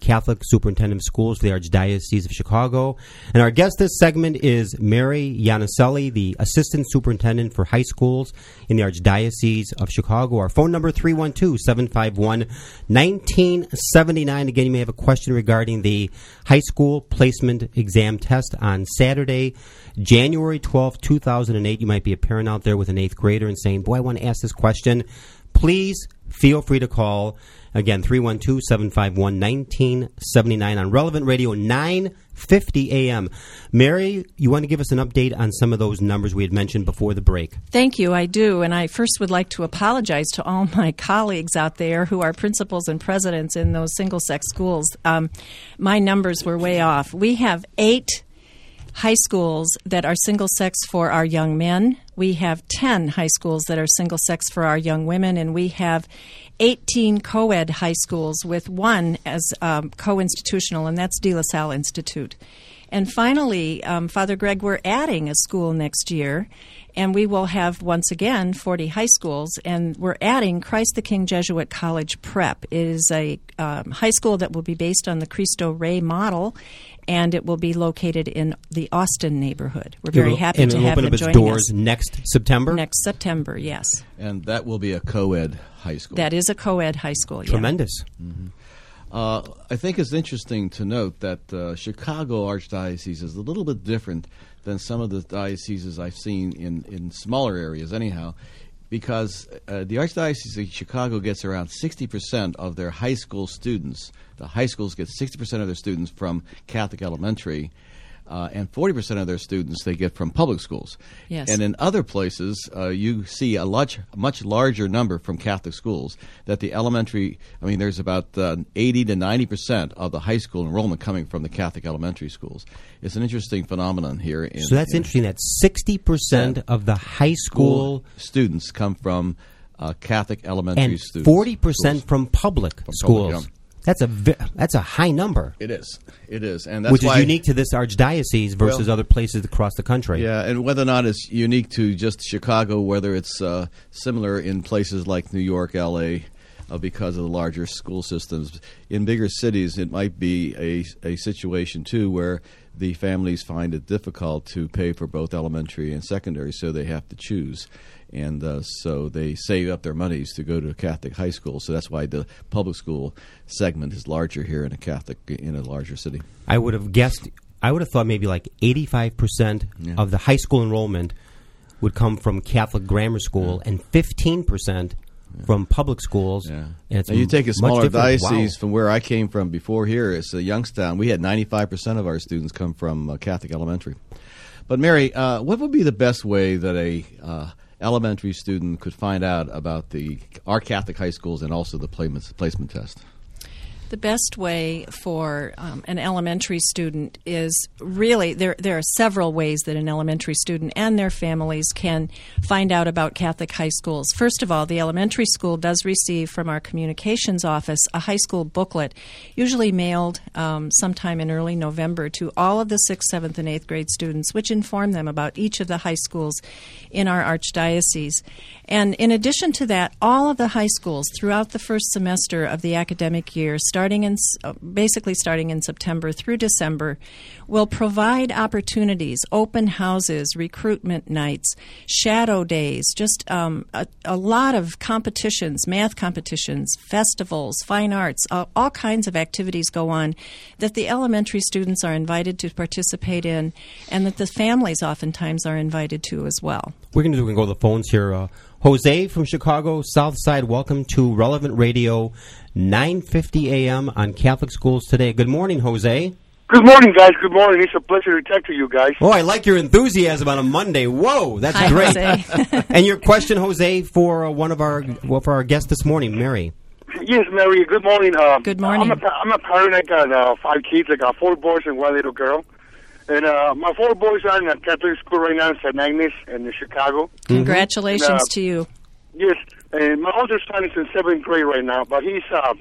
Catholic Superintendent of Schools for the Archdiocese of Chicago. And our guest this segment is Mary Iannicelli, the Assistant Superintendent for High Schools in the Archdiocese of Chicago. Our phone number, three one two, seven five one, one nine seven nine. Again, you may have a question regarding the high school placement exam test on Saturday, January twelfth, two thousand eight. You might be a parent out there with an eighth grader and saying, boy, I want to ask this question. Please feel free to call. Again, three one two, seven five one, one nine seven nine on Relevant Radio, nine fifty a.m. Mary, you want to give us an update on some of those numbers we had mentioned before the break? Thank you, I do. And I first would like to apologize to all my colleagues out there who are principals and presidents in those single-sex schools. Um, my numbers were way off. We have eight high schools that are single-sex for our young men. We have ten high schools that are single-sex for our young women, and we have eighteen co-ed high schools with one as um, co-institutional, and that's De La Salle Institute. And finally, um, Father Greg, we're adding a school next year, and we will have, once again, forty high schools, and we're adding Christ the King Jesuit College Prep. It is a um, high school that will be based on the Cristo Rey model, and it will be located in the Austin neighborhood. We're very happy to have them joining us. And it'll open up its doors next September? Next September, yes. And that will be a co-ed high school. That is a co-ed high school, Tremendous. Yeah. Mm-hmm. Uh, I think it's interesting to note that uh, Chicago Archdiocese is a little bit different than some of the dioceses I've seen in, in smaller areas anyhow, because uh, the Archdiocese of Chicago gets around sixty percent of their high school students. The high schools get sixty percent of their students from Catholic elementary, uh, and forty percent of their students they get from public schools. Yes. And in other places, uh, you see a much, much larger number from Catholic schools, that the elementary, I mean, there's about uh, eighty to ninety percent of the high school enrollment coming from the Catholic elementary schools. It's an interesting phenomenon here. In, so that's in, interesting that sixty percent of the high school, school students come from uh, Catholic elementary and students. forty percent from public from schools. Public, yeah. That's a vi- that's a high number. It is. It is, and that's which why, is unique to this archdiocese versus well, other places across the country. Yeah, and whether or not it's unique to just Chicago, whether it's uh, similar in places like New York, L A, uh, because of the larger school systems. In bigger cities, it might be a a situation too where the families find it difficult to pay for both elementary and secondary, so they have to choose. And uh, so they save up their monies to go to a Catholic high school. So that's why the public school segment is larger here in a Catholic in a larger city. I would have guessed. I would have thought maybe like eighty-five percent yeah. of the high school enrollment would come from Catholic grammar school, yeah. and fifteen percent yeah. from public schools. Yeah. And it's now you take a smaller diocese wow. from where I came from before here. It's a Youngstown. We had ninety-five percent of our students come from uh, Catholic elementary. But Mary, uh, what would be the best way that a uh, elementary student could find out about the our Catholic high schools and also the placement, placement test? The best way for um, an elementary student is really, there there are several ways that an elementary student and their families can find out about Catholic high schools. First of all, the elementary school does receive from our communications office a high school booklet, usually mailed um, sometime in early November to all of the sixth, seventh, and eighth grade students, which inform them about each of the high schools in our archdiocese. And in addition to that, all of the high schools throughout the first semester of the academic year, starting in uh, basically starting in September through December, will provide opportunities, open houses, recruitment nights, shadow days, just um, a, a lot of competitions, math competitions, festivals, fine arts, uh, all kinds of activities go on that the elementary students are invited to participate in, and that the families oftentimes are invited to as well. We're going to, we can go to the phones here. Uh, Jose from Chicago, South Side, welcome to Relevant Radio, nine fifty a.m. on Catholic Schools Today. Good morning, Jose. Good morning, guys. Good morning. It's a pleasure to talk to you guys. Oh, I like your enthusiasm on a Monday. Whoa, that's Hi, great. Jose. And your question, Jose, for uh, one of our well, for our guest this morning, Mary. Yes, Mary. Good morning. Uh, good morning. I'm a, I'm a parent. I got uh, five kids. I got four boys and one little girl. And uh, my four boys are in a Catholic school right now in Saint Agnes in Chicago. Congratulations and, uh, to you. Yes, and my older son is in seventh grade right now, but he's. Uh,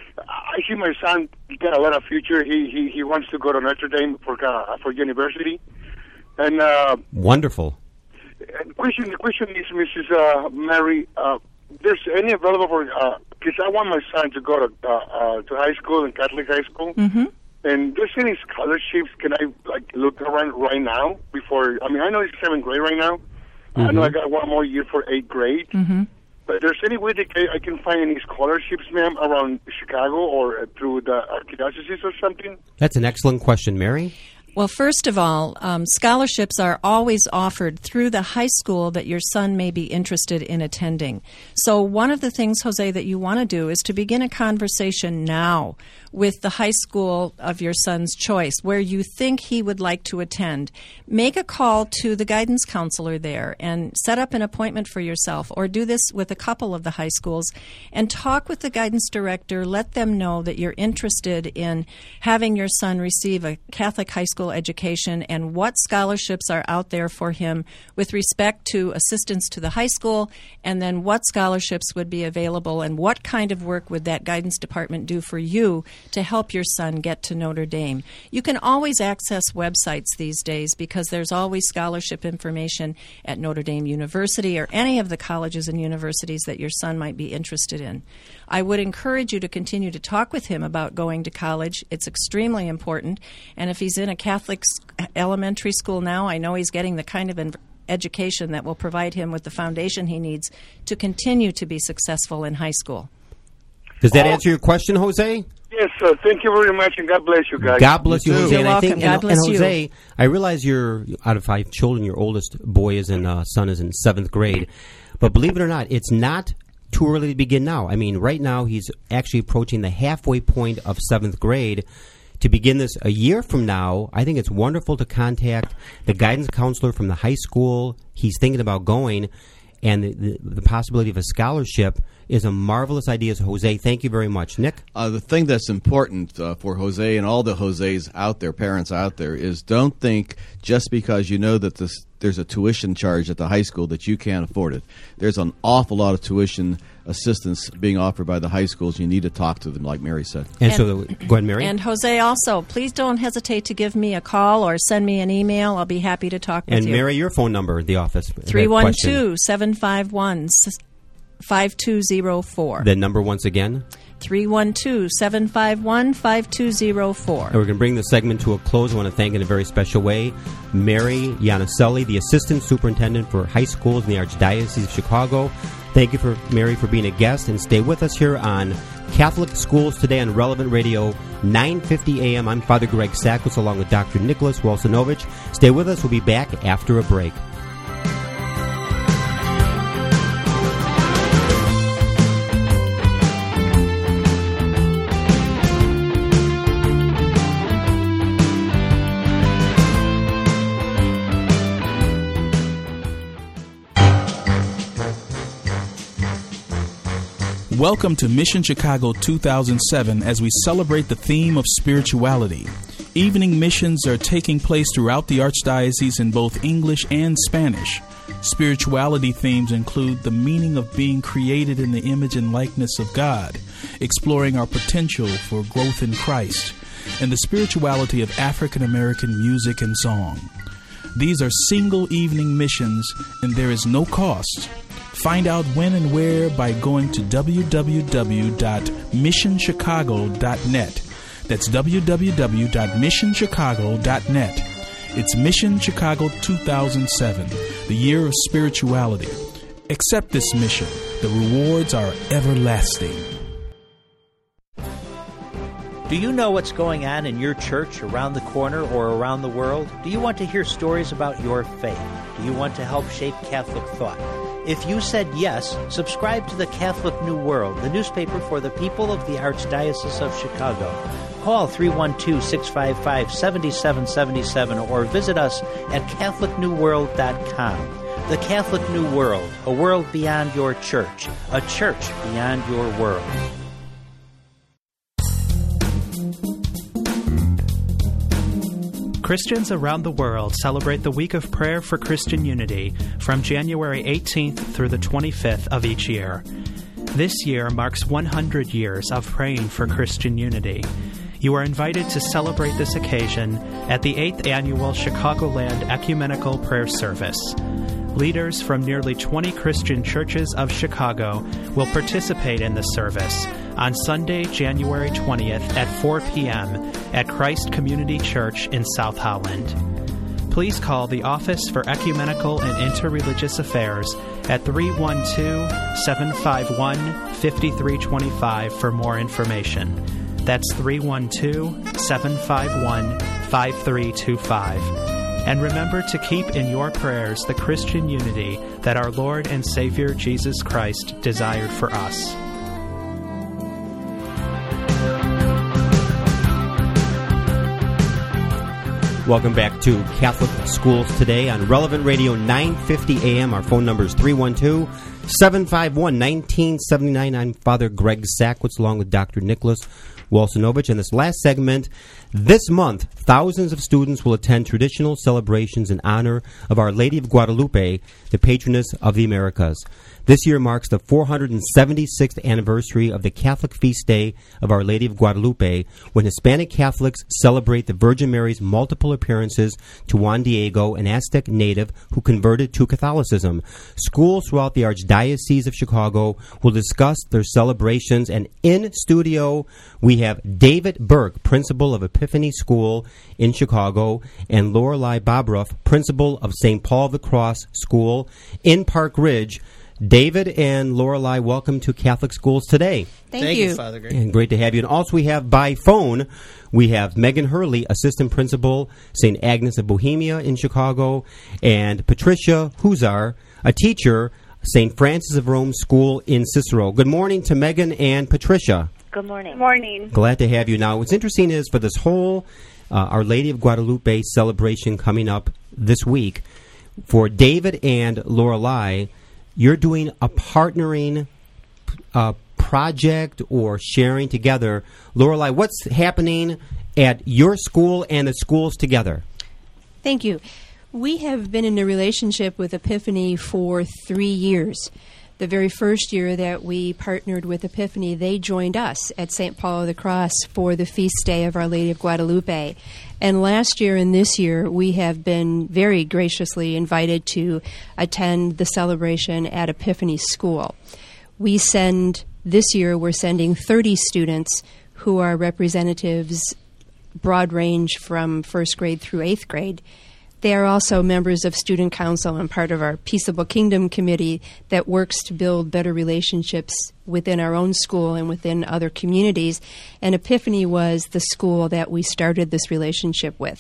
I see my son got a lot of future. He he, he wants to go to Notre Dame for uh, for university, and uh, wonderful. And question the question is, Missus Uh, Mary, uh, there's any available for, because uh, I want my son to go to uh, uh, to high school and Catholic high school. Mm-hmm. And there's any scholarships? Can I like look around right now before? I mean, I know he's seventh grade right now. Mm-hmm. I know I got one more year for eighth grade. Mm-hmm. But there's any way that I can find any scholarships, ma'am, around Chicago or through the archdiocese or something? That's an excellent question, Mary. Well, first of all, um, scholarships are always offered through the high school that your son may be interested in attending. So one of the things, Jose, that you want to do is to begin a conversation now with the high school of your son's choice, where you think he would like to attend. Make a call to the guidance counselor there and set up an appointment for yourself, or do this with a couple of the high schools, and talk with the guidance director. Let them know that you're interested in having your son receive a Catholic high school education and what scholarships are out there for him with respect to assistance to the high school, and then what scholarships would be available and what kind of work would that guidance department do for you to help your son get to Notre Dame. You can always access websites these days because there's always scholarship information at Notre Dame University or any of the colleges and universities that your son might be interested in. I would encourage you to continue to talk with him about going to college. It's extremely important. And if he's in a Catholic elementary school now, I know he's getting the kind of env- education that will provide him with the foundation he needs to continue to be successful in high school. Does that answer your question, Jose? Yes, sir. Thank you very much, and God bless you guys. God bless you, you Jose. You're and welcome. I think, God and, bless and you. Jose, I realize you're, out of five children, your oldest boy is in, uh, son is in seventh grade. But believe it or not, it's not too early to begin now. I mean, right now he's actually approaching the halfway point of seventh grade. To begin this a year from now, I think it's wonderful to contact the guidance counselor from the high school he's thinking about going, and the, the, the possibility of a scholarship is a marvelous idea. So, Jose, thank you very much. Nick? Uh, the thing that's important uh, for Jose and all the Jose's out there, parents out there, is don't think just because you know that this, there's a tuition charge at the high school that you can't afford it. There's an awful lot of tuition assistance being offered by the high schools. You need to talk to them, like Mary said. And, and so, go ahead, Mary. And Jose, also, please don't hesitate to give me a call or send me an email. I'll be happy to talk with and you. And Mary, your phone number at the office. three one two, seven five one, five two zero four. The number once again? three one two, seven five one, five two zero four. And we're going to bring the segment to a close. I want to thank in a very special way Mary Iannicelli, the Assistant Superintendent for High Schools in the Archdiocese of Chicago. Thank you, for Mary, for being a guest, and stay with us here on Catholic Schools Today on Relevant Radio, nine fifty a.m. I'm Father Greg Sakowicz along with Doctor Nicholas Walsinovich. Stay with us. We'll be back after a break. Welcome to Mission Chicago two thousand seven as we celebrate the theme of spirituality. Evening missions are taking place throughout the Archdiocese in both English and Spanish. Spirituality themes include the meaning of being created in the image and likeness of God, exploring our potential for growth in Christ, and the spirituality of African American music and song. These are single evening missions, and there is no cost. Find out when and where by going to w w w dot mission chicago dot net. That's w w w dot mission chicago dot net. It's Mission Chicago two thousand seven, the year of spirituality. Accept this mission. The rewards are everlasting. Do you know what's going on in your church, around the corner, or around the world? Do you want to hear stories about your faith? Do you want to help shape Catholic thought? If you said yes, subscribe to the Catholic New World, the newspaper for the people of the Archdiocese of Chicago. Call three one two, six five five, seven seven seven seven or visit us at catholic new world dot com. The Catholic New World, a world beyond your church, a church beyond your world. Christians around the world celebrate the Week of Prayer for Christian Unity from January eighteenth through the twenty-fifth of each year. This year marks one hundred years of praying for Christian unity. You are invited to celebrate this occasion at the eighth Annual Chicagoland Ecumenical Prayer Service. Leaders from nearly twenty Christian churches of Chicago will participate in the service on Sunday, January twentieth at four p.m. at Christ Community Church in South Holland. Please call the Office for Ecumenical and Interreligious Affairs at three one two, seven five one, five three two five for more information. That's three one two, seven five one, five three two five. And remember to keep in your prayers the Christian unity that our Lord and Savior Jesus Christ desired for us. Welcome back to Catholic Schools Today on Relevant Radio nine fifty A M. Our phone number is three one two, seven five one, one nine seven nine. I'm Father Greg Sackwitz along with Doctor Nicholas Walsinovich. In this last segment, this month, thousands of students will attend traditional celebrations in honor of Our Lady of Guadalupe, the patroness of the Americas. This year marks the four hundred seventy-sixth anniversary of the Catholic feast day of Our Lady of Guadalupe, when Hispanic Catholics celebrate the Virgin Mary's multiple appearances to Juan Diego, an Aztec native who converted to Catholicism. Schools throughout the Archdiocese of Chicago will discuss their celebrations, and in studio we have David Burke, principal of Epiphany School in Chicago, and Lorelei Bobroff, principal of Saint Paul of the Cross School in Park Ridge. David and Lorelei, welcome to Catholic Schools Today. Thank, Thank you. you, Father Greg. And great to have you. And also we have by phone, we have Megan Hurley, Assistant Principal, Saint Agnes of Bohemia in Chicago, and Patricia Huzar, a teacher, Saint Francis of Rome School in Cicero. Good morning to Megan and Patricia. Good morning. Good morning. Glad to have you. Now, what's interesting is for this whole uh, Our Lady of Guadalupe celebration coming up this week, for David and Lorelei, you're doing a partnering uh, project or sharing together. Lorelei, what's happening at your school and the schools together? Thank you. We have been in a relationship with Epiphany for three years. The very first year that we partnered with Epiphany, they joined us at Saint Paul of the Cross for the feast day of Our Lady of Guadalupe. And last year and this year, we have been very graciously invited to attend the celebration at Epiphany School. We send, this year, we're sending thirty students who are representatives, broad range from first grade through eighth grade. They are also members of Student Council and part of our Peaceable Kingdom Committee that works to build better relationships within our own school and within other communities. And Epiphany was the school that we started this relationship with.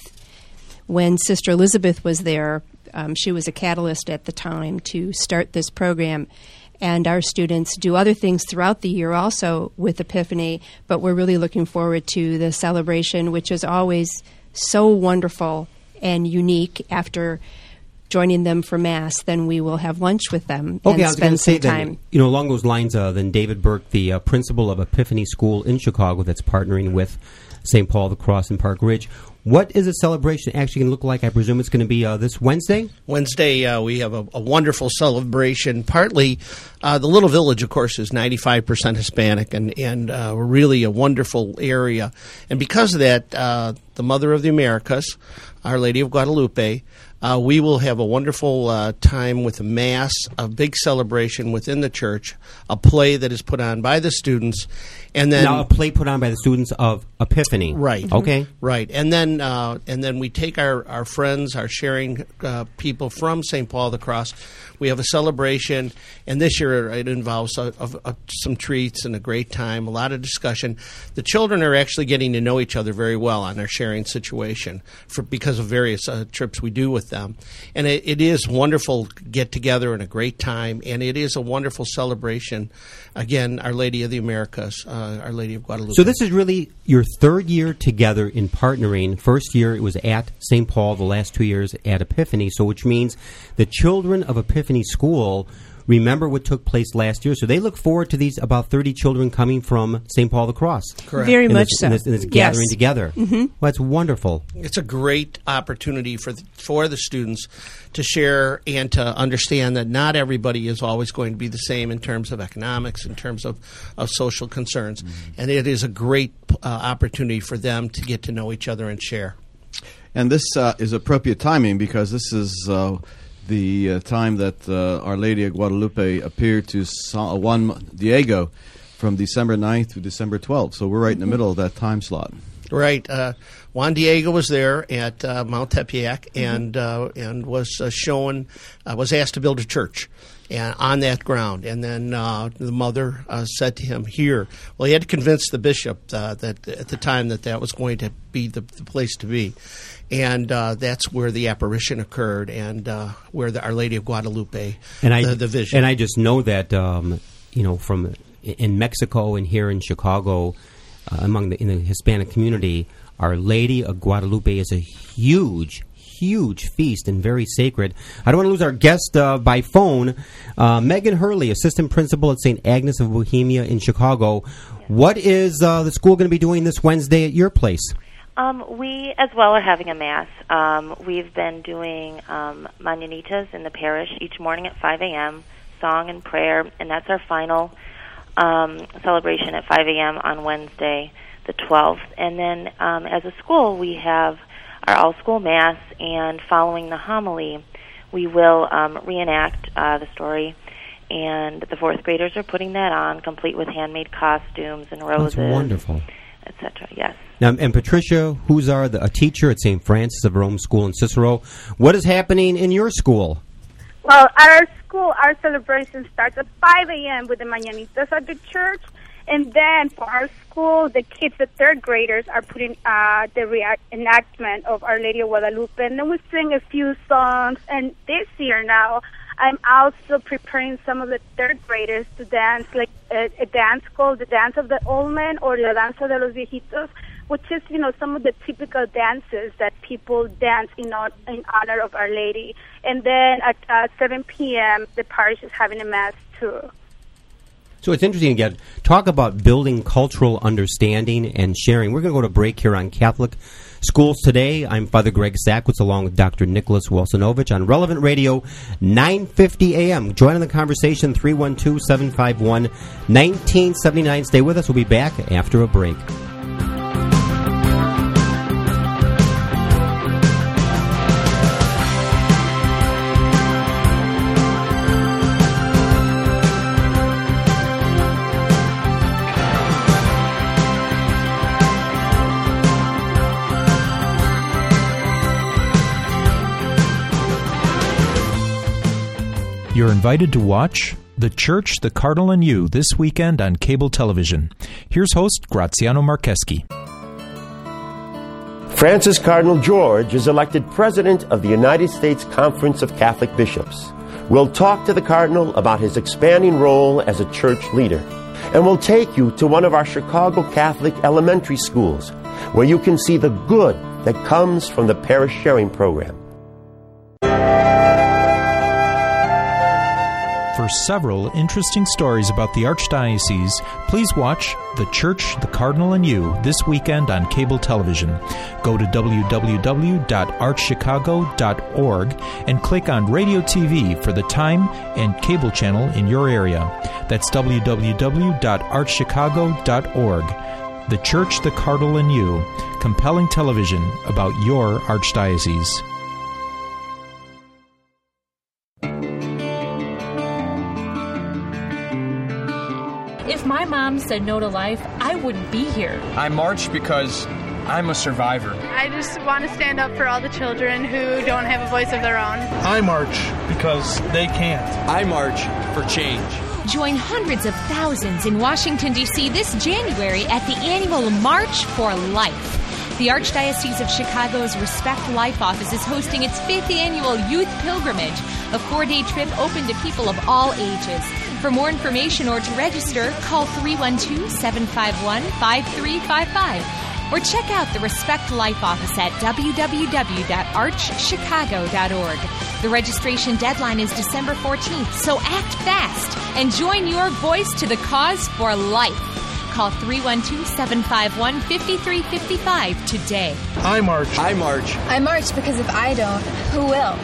When Sister Elizabeth was there, um, she was a catalyst at the time to start this program. And our students do other things throughout the year also with Epiphany, but we're really looking forward to the celebration, which is always so wonderful and unique. After joining them for Mass, then we will have lunch with them okay, and I was spend say some time. Then, you know, along those lines, uh, then David Burke, the uh, principal of Epiphany School in Chicago that's partnering with Saint Paul of the Cross in Park Ridge, what is the celebration actually going to look like? I presume it's going to be uh, this Wednesday? Wednesday, uh, we have a, a wonderful celebration. Partly, uh, the little village, of course, is ninety-five percent Hispanic, and, and uh, really a wonderful area. And because of that, uh, the Mother of the Americas, Our Lady of Guadalupe, uh, we will have a wonderful uh, time with a Mass, a big celebration within the church, a play that is put on by the students. And then now a play put on by the students of Epiphany. Right. Okay. Right. And then uh, and then we take our, our friends, our sharing uh, people from Saint Paul of the Cross. We have a celebration, and this year it involves a, a, a, some treats and a great time, a lot of discussion. The children are actually getting to know each other very well on our sharing situation for, because of various uh, trips we do with them. And it, it is wonderful get-together and a great time, and it is a wonderful celebration. Again, Our Lady of the Americas, uh, Our Lady of Guadalupe. So this is really your third year together in partnering. First year it was at Saint Paul, the last two years at Epiphany, so which means the children of Epiphany School remember what took place last year. So they look forward to these about thirty children coming from Saint Paul the Cross. Correct. Very in much this, so. In this, in this gathering yes. together. Mm-hmm. Well, that's wonderful. It's a great opportunity for the, for the students to share and to understand that not everybody is always going to be the same in terms of economics, in terms of, of social concerns. Mm-hmm. And it is a great uh, opportunity for them to get to know each other and share. And this uh, is appropriate timing because this is uh, the uh, time that uh, Our Lady of Guadalupe appeared to Sa- Juan Diego from December ninth to December twelfth. So we're right in the middle of that time slot. Right. Uh, Juan Diego was there at uh, Mount Tepeyac and uh, and was uh, shown, uh, was asked to build a church and on that ground. And then uh, the mother uh, said to him, here. Well, he had to convince the bishop uh, that at the time that that was going to be the, the place to be. And uh, that's where the apparition occurred and uh, where the Our Lady of Guadalupe, and I, the, the vision. And I just know that, um, you know, from in Mexico and here in Chicago, uh, among the, in the Hispanic community, Our Lady of Guadalupe is a huge, huge feast and very sacred. I don't want to lose our guest uh, by phone, uh, Megan Hurley, Assistant Principal at Saint Agnes of Bohemia in Chicago. What is uh, the school going to be doing this Wednesday at your place? Um, we, as well, are having a Mass. Um, we've been doing um, Mañanitas in the parish each morning at five a.m., song and prayer, and that's our final um, celebration at five a.m. on Wednesday, the twelfth. And then um, as a school, we have our all-school Mass, and following the homily, we will um, reenact uh, the story, and the fourth graders are putting that on, complete with handmade costumes and roses. That's wonderful. et cetera. Yes. Now, and Patricia Huzar, the, a teacher at Saint Francis of Rome School in Cicero. What is happening in your school? Well, at our school, our celebration starts at five a.m. with the Mañanitas at the church. And then for our school, the kids, the third graders, are putting uh, the reenactment of Our Lady of Guadalupe. And then we sing a few songs. And this year now, I'm also preparing some of the third graders to dance, like a, a dance called the Dance of the Old Men or La Danza de los Viejitos, which is, you know, some of the typical dances that people dance in, on, in honor of Our Lady. And then at uh, seven p.m., the parish is having a Mass, too. So it's interesting, again, talk about building cultural understanding and sharing. We're going to go to break here on Catholic Schools Today. I'm Father Greg Sackwitz along with Doctor Nicholas Wilsonovich on Relevant Radio, nine fifty a.m. Join in the conversation, three one two, seven five one, one nine seven nine. Stay with us. We'll be back after a break. You're invited to watch The Church, the Cardinal, and You this weekend on cable television. Here's host Graziano Marcheski. Francis Cardinal George is elected President of the United States Conference of Catholic Bishops. We'll talk to the Cardinal about his expanding role as a church leader. And we'll take you to one of our Chicago Catholic elementary schools, where you can see the good that comes from the parish sharing program. For several interesting stories about the Archdiocese, please watch The Church, the Cardinal, and You this weekend on cable television. Go to w w w dot arch chicago dot org and click on Radio T V for the time and cable channel in your area. That's w w w dot arch chicago dot org. The Church, the Cardinal, and You. Compelling television about your Archdiocese. If my mom said no to life, I wouldn't be here. I march because I'm a survivor. I just want to stand up for all the children who don't have a voice of their own. I march because they can't. I march for change. Join hundreds of thousands in Washington, D C this January at the annual March for Life. The Archdiocese of Chicago's Respect Life Office is hosting its fifth annual Youth Pilgrimage, a four-day trip open to people of all ages. For more information or to register, call three one two, seven five one, five three five five or check out the Respect Life Office at w w w dot arch chicago dot org. The registration deadline is December fourteenth, so act fast and join your voice to the cause for life. Call three one two, seven five one, five three five five today. I march. I march. I march because if I don't, who will?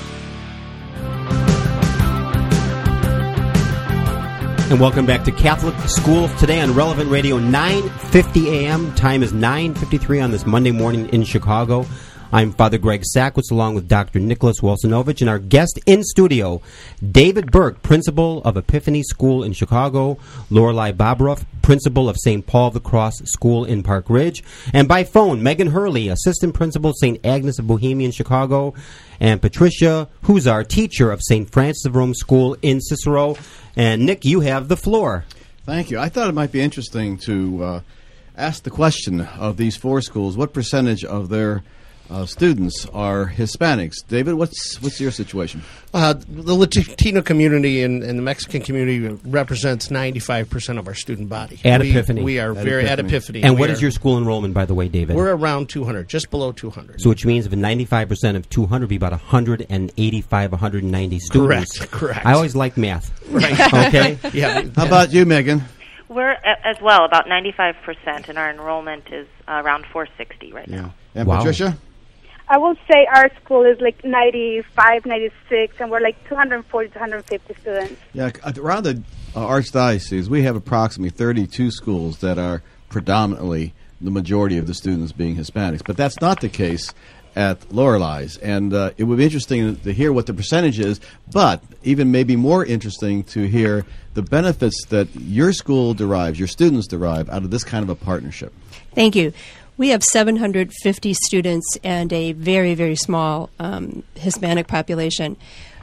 And welcome back to Catholic Schools Today on Relevant Radio, nine fifty a.m. Time is nine fifty-three on this Monday morning in Chicago. I'm Father Greg Sackwitz, along with Doctor Nicholas Wolsinovich, and our guest in studio, David Burke, principal of Epiphany School in Chicago, Lorelei Bobroff, principal of Saint Paul of the Cross School in Park Ridge, and by phone, Megan Hurley, assistant principal, Saint Agnes of Bohemia in Chicago, and Patricia Huzar, teacher of Saint Francis of Rome School in Cicero. And Nick, you have the floor. Thank you. I thought it might be interesting to uh, ask the question of these four schools, what percentage of their uh, students are Hispanics? David, what's what's your situation? Uh, the Latino community and, and the Mexican community represents ninety-five percent of our student body. At we, Epiphany. We are At very Epiphany. at Epiphany. And we what are, is your school enrollment, by the way, David? We're around two hundred, just below two hundred. So which means if ninety-five percent of two hundred would be about one hundred eighty-five, one hundred ninety students. Correct, correct. I always like math. Right. Okay? Yeah. How about you, Megan? We're a- as well about ninety-five percent, and our enrollment is uh, around four hundred sixty right now. And Wow. Patricia? I will say our school is like ninety-five, ninety-six, and we're like two hundred forty, two hundred fifty students. Yeah, c- around the uh, Archdiocese, we have approximately thirty-two schools that are predominantly the majority of the students being Hispanics. But that's not the case at Lorelei's. And uh, it would be interesting to hear what the percentage is, but even maybe more interesting to hear the benefits that your school derives, your students derive, out of this kind of a partnership. Thank you. We have seven hundred fifty students and a very, very small um, Hispanic population.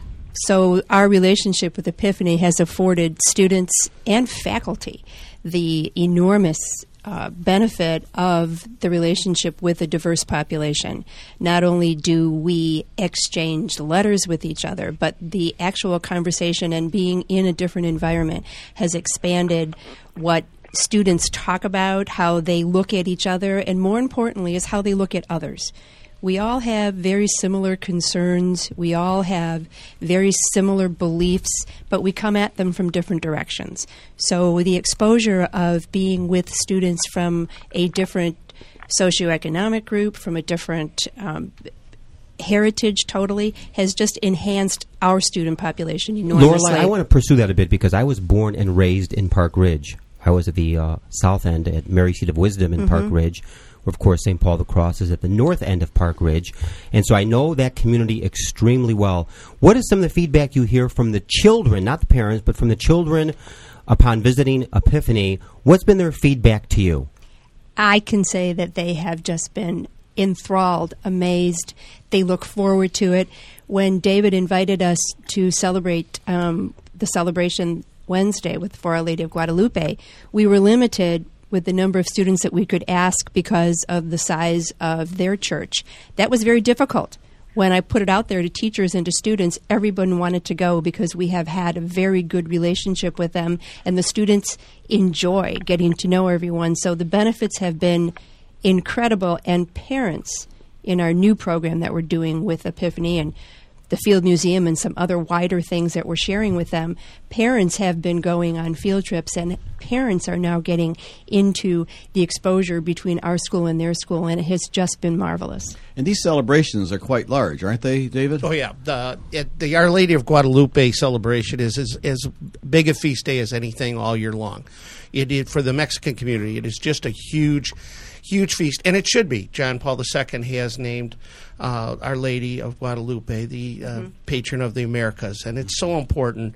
So our relationship with Epiphany has afforded students and faculty the enormous uh, benefit of the relationship with a diverse population. Not only do we exchange letters with each other, but the actual conversation and being in a different environment has expanded what students talk about, how they look at each other, and more importantly is how they look at others. We all have very similar concerns. We all have very similar beliefs, but we come at them from different directions. So the exposure of being with students from a different socioeconomic group, from a different um, heritage totally, has just enhanced our student population enormously. Lorelei, I want to pursue that a bit because I was born and raised in Park Ridge. I was at the uh, south end at Mary Seat of Wisdom in mm-hmm. Park Ridge. Of course, Saint Paul of the Cross is at the north end of Park Ridge. And so I know that community extremely well. What is some of the feedback you hear from the children, not the parents, but from the children upon visiting Epiphany? What's been their feedback to you? I can say that they have just been enthralled, amazed. They look forward to it. When David invited us to celebrate um, the celebration Wednesday with For Our Lady of Guadalupe, we were limited with the number of students that we could ask because of the size of their church. That was very difficult. When I put it out there to teachers and to students, everyone wanted to go because we have had a very good relationship with them, and the students enjoy getting to know everyone. So the benefits have been incredible, and parents in our new program that we're doing with Epiphany and the Field Museum and some other wider things that we're sharing with them, parents have been going on field trips, and parents are now getting into the exposure between our school and their school, and it has just been marvelous. And these celebrations are quite large, aren't they, David? Oh, yeah. The, it, the Our Lady of Guadalupe celebration is as, as big a feast day as anything all year long. It, it for the Mexican community, it is just a huge, huge feast, and it should be. John Paul the Second has named uh, Our Lady of Guadalupe the uh, mm-hmm. patron of the Americas, and it's so important.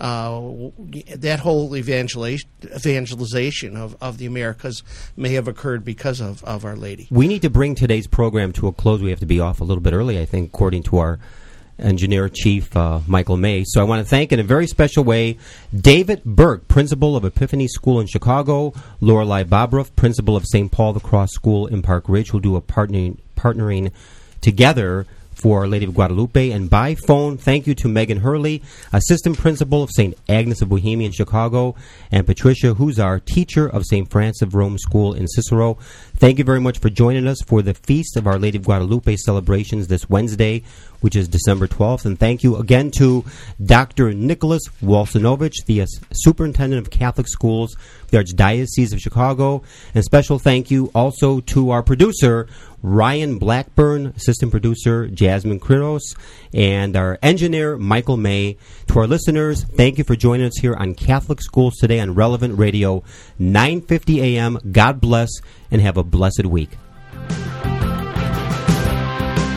Uh, that whole evangeliz- evangelization of, of the Americas may have occurred because of, of Our Lady. We need to bring today's program to a close. We have to be off a little bit early, I think, according to our engineer chief, uh, Michael May. So I want to thank in a very special way David Burke, principal of Epiphany School in Chicago, Lorelei Bobroff, principal of Saint Paul of the Cross School in Park Ridge, who'll do a partnering, partnering together for Our Lady of Guadalupe. And by phone, thank you to Megan Hurley, assistant principal of Saint Agnes of Bohemia in Chicago, and Patricia Huzar, teacher of Saint Francis of Rome School in Cicero. Thank you very much for joining us for the Feast of Our Lady of Guadalupe celebrations this Wednesday, which is December twelfth. And thank you again to Doctor Nicholas Wolsinovich, the uh, Superintendent of Catholic Schools, the Archdiocese of Chicago. And special thank you also to our producer, Ryan Blackburn, assistant producer Jasmine Krinos, and our engineer Michael May. To our listeners, thank you for joining us here on Catholic Schools Today on Relevant Radio, nine fifty a.m. God bless, and have a blessed week.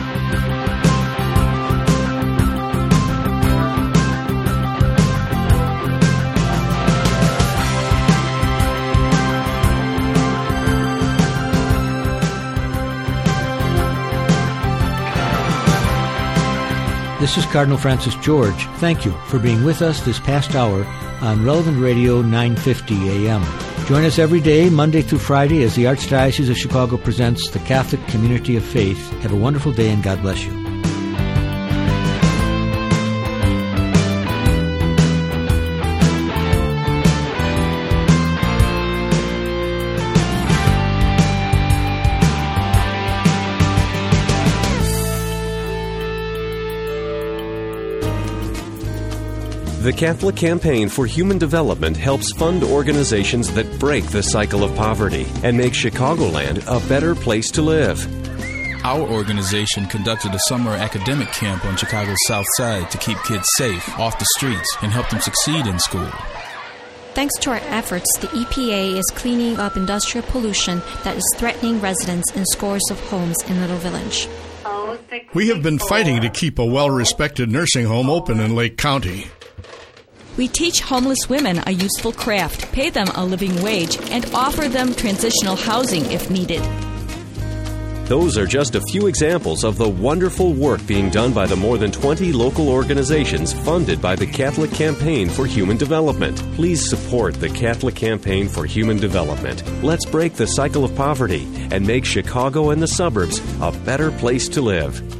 This is Cardinal Francis George. Thank you for being with us this past hour on Relevant Radio nine fifty A M. Join us every day, Monday through Friday, as the Archdiocese of Chicago presents the Catholic Community of Faith. Have a wonderful day, and God bless you. The Catholic Campaign for Human Development helps fund organizations that break the cycle of poverty and make Chicagoland a better place to live. Our organization conducted a summer academic camp on Chicago's South Side to keep kids safe, off the streets, and help them succeed in school. Thanks to our efforts, the E P A is cleaning up industrial pollution that is threatening residents in scores of homes in Little Village. We have been fighting to keep a well-respected nursing home open in Lake County. We teach homeless women a useful craft, pay them a living wage, and offer them transitional housing if needed. Those are just a few examples of the wonderful work being done by the more than twenty local organizations funded by the Catholic Campaign for Human Development. Please support the Catholic Campaign for Human Development. Let's break the cycle of poverty and make Chicago and the suburbs a better place to live.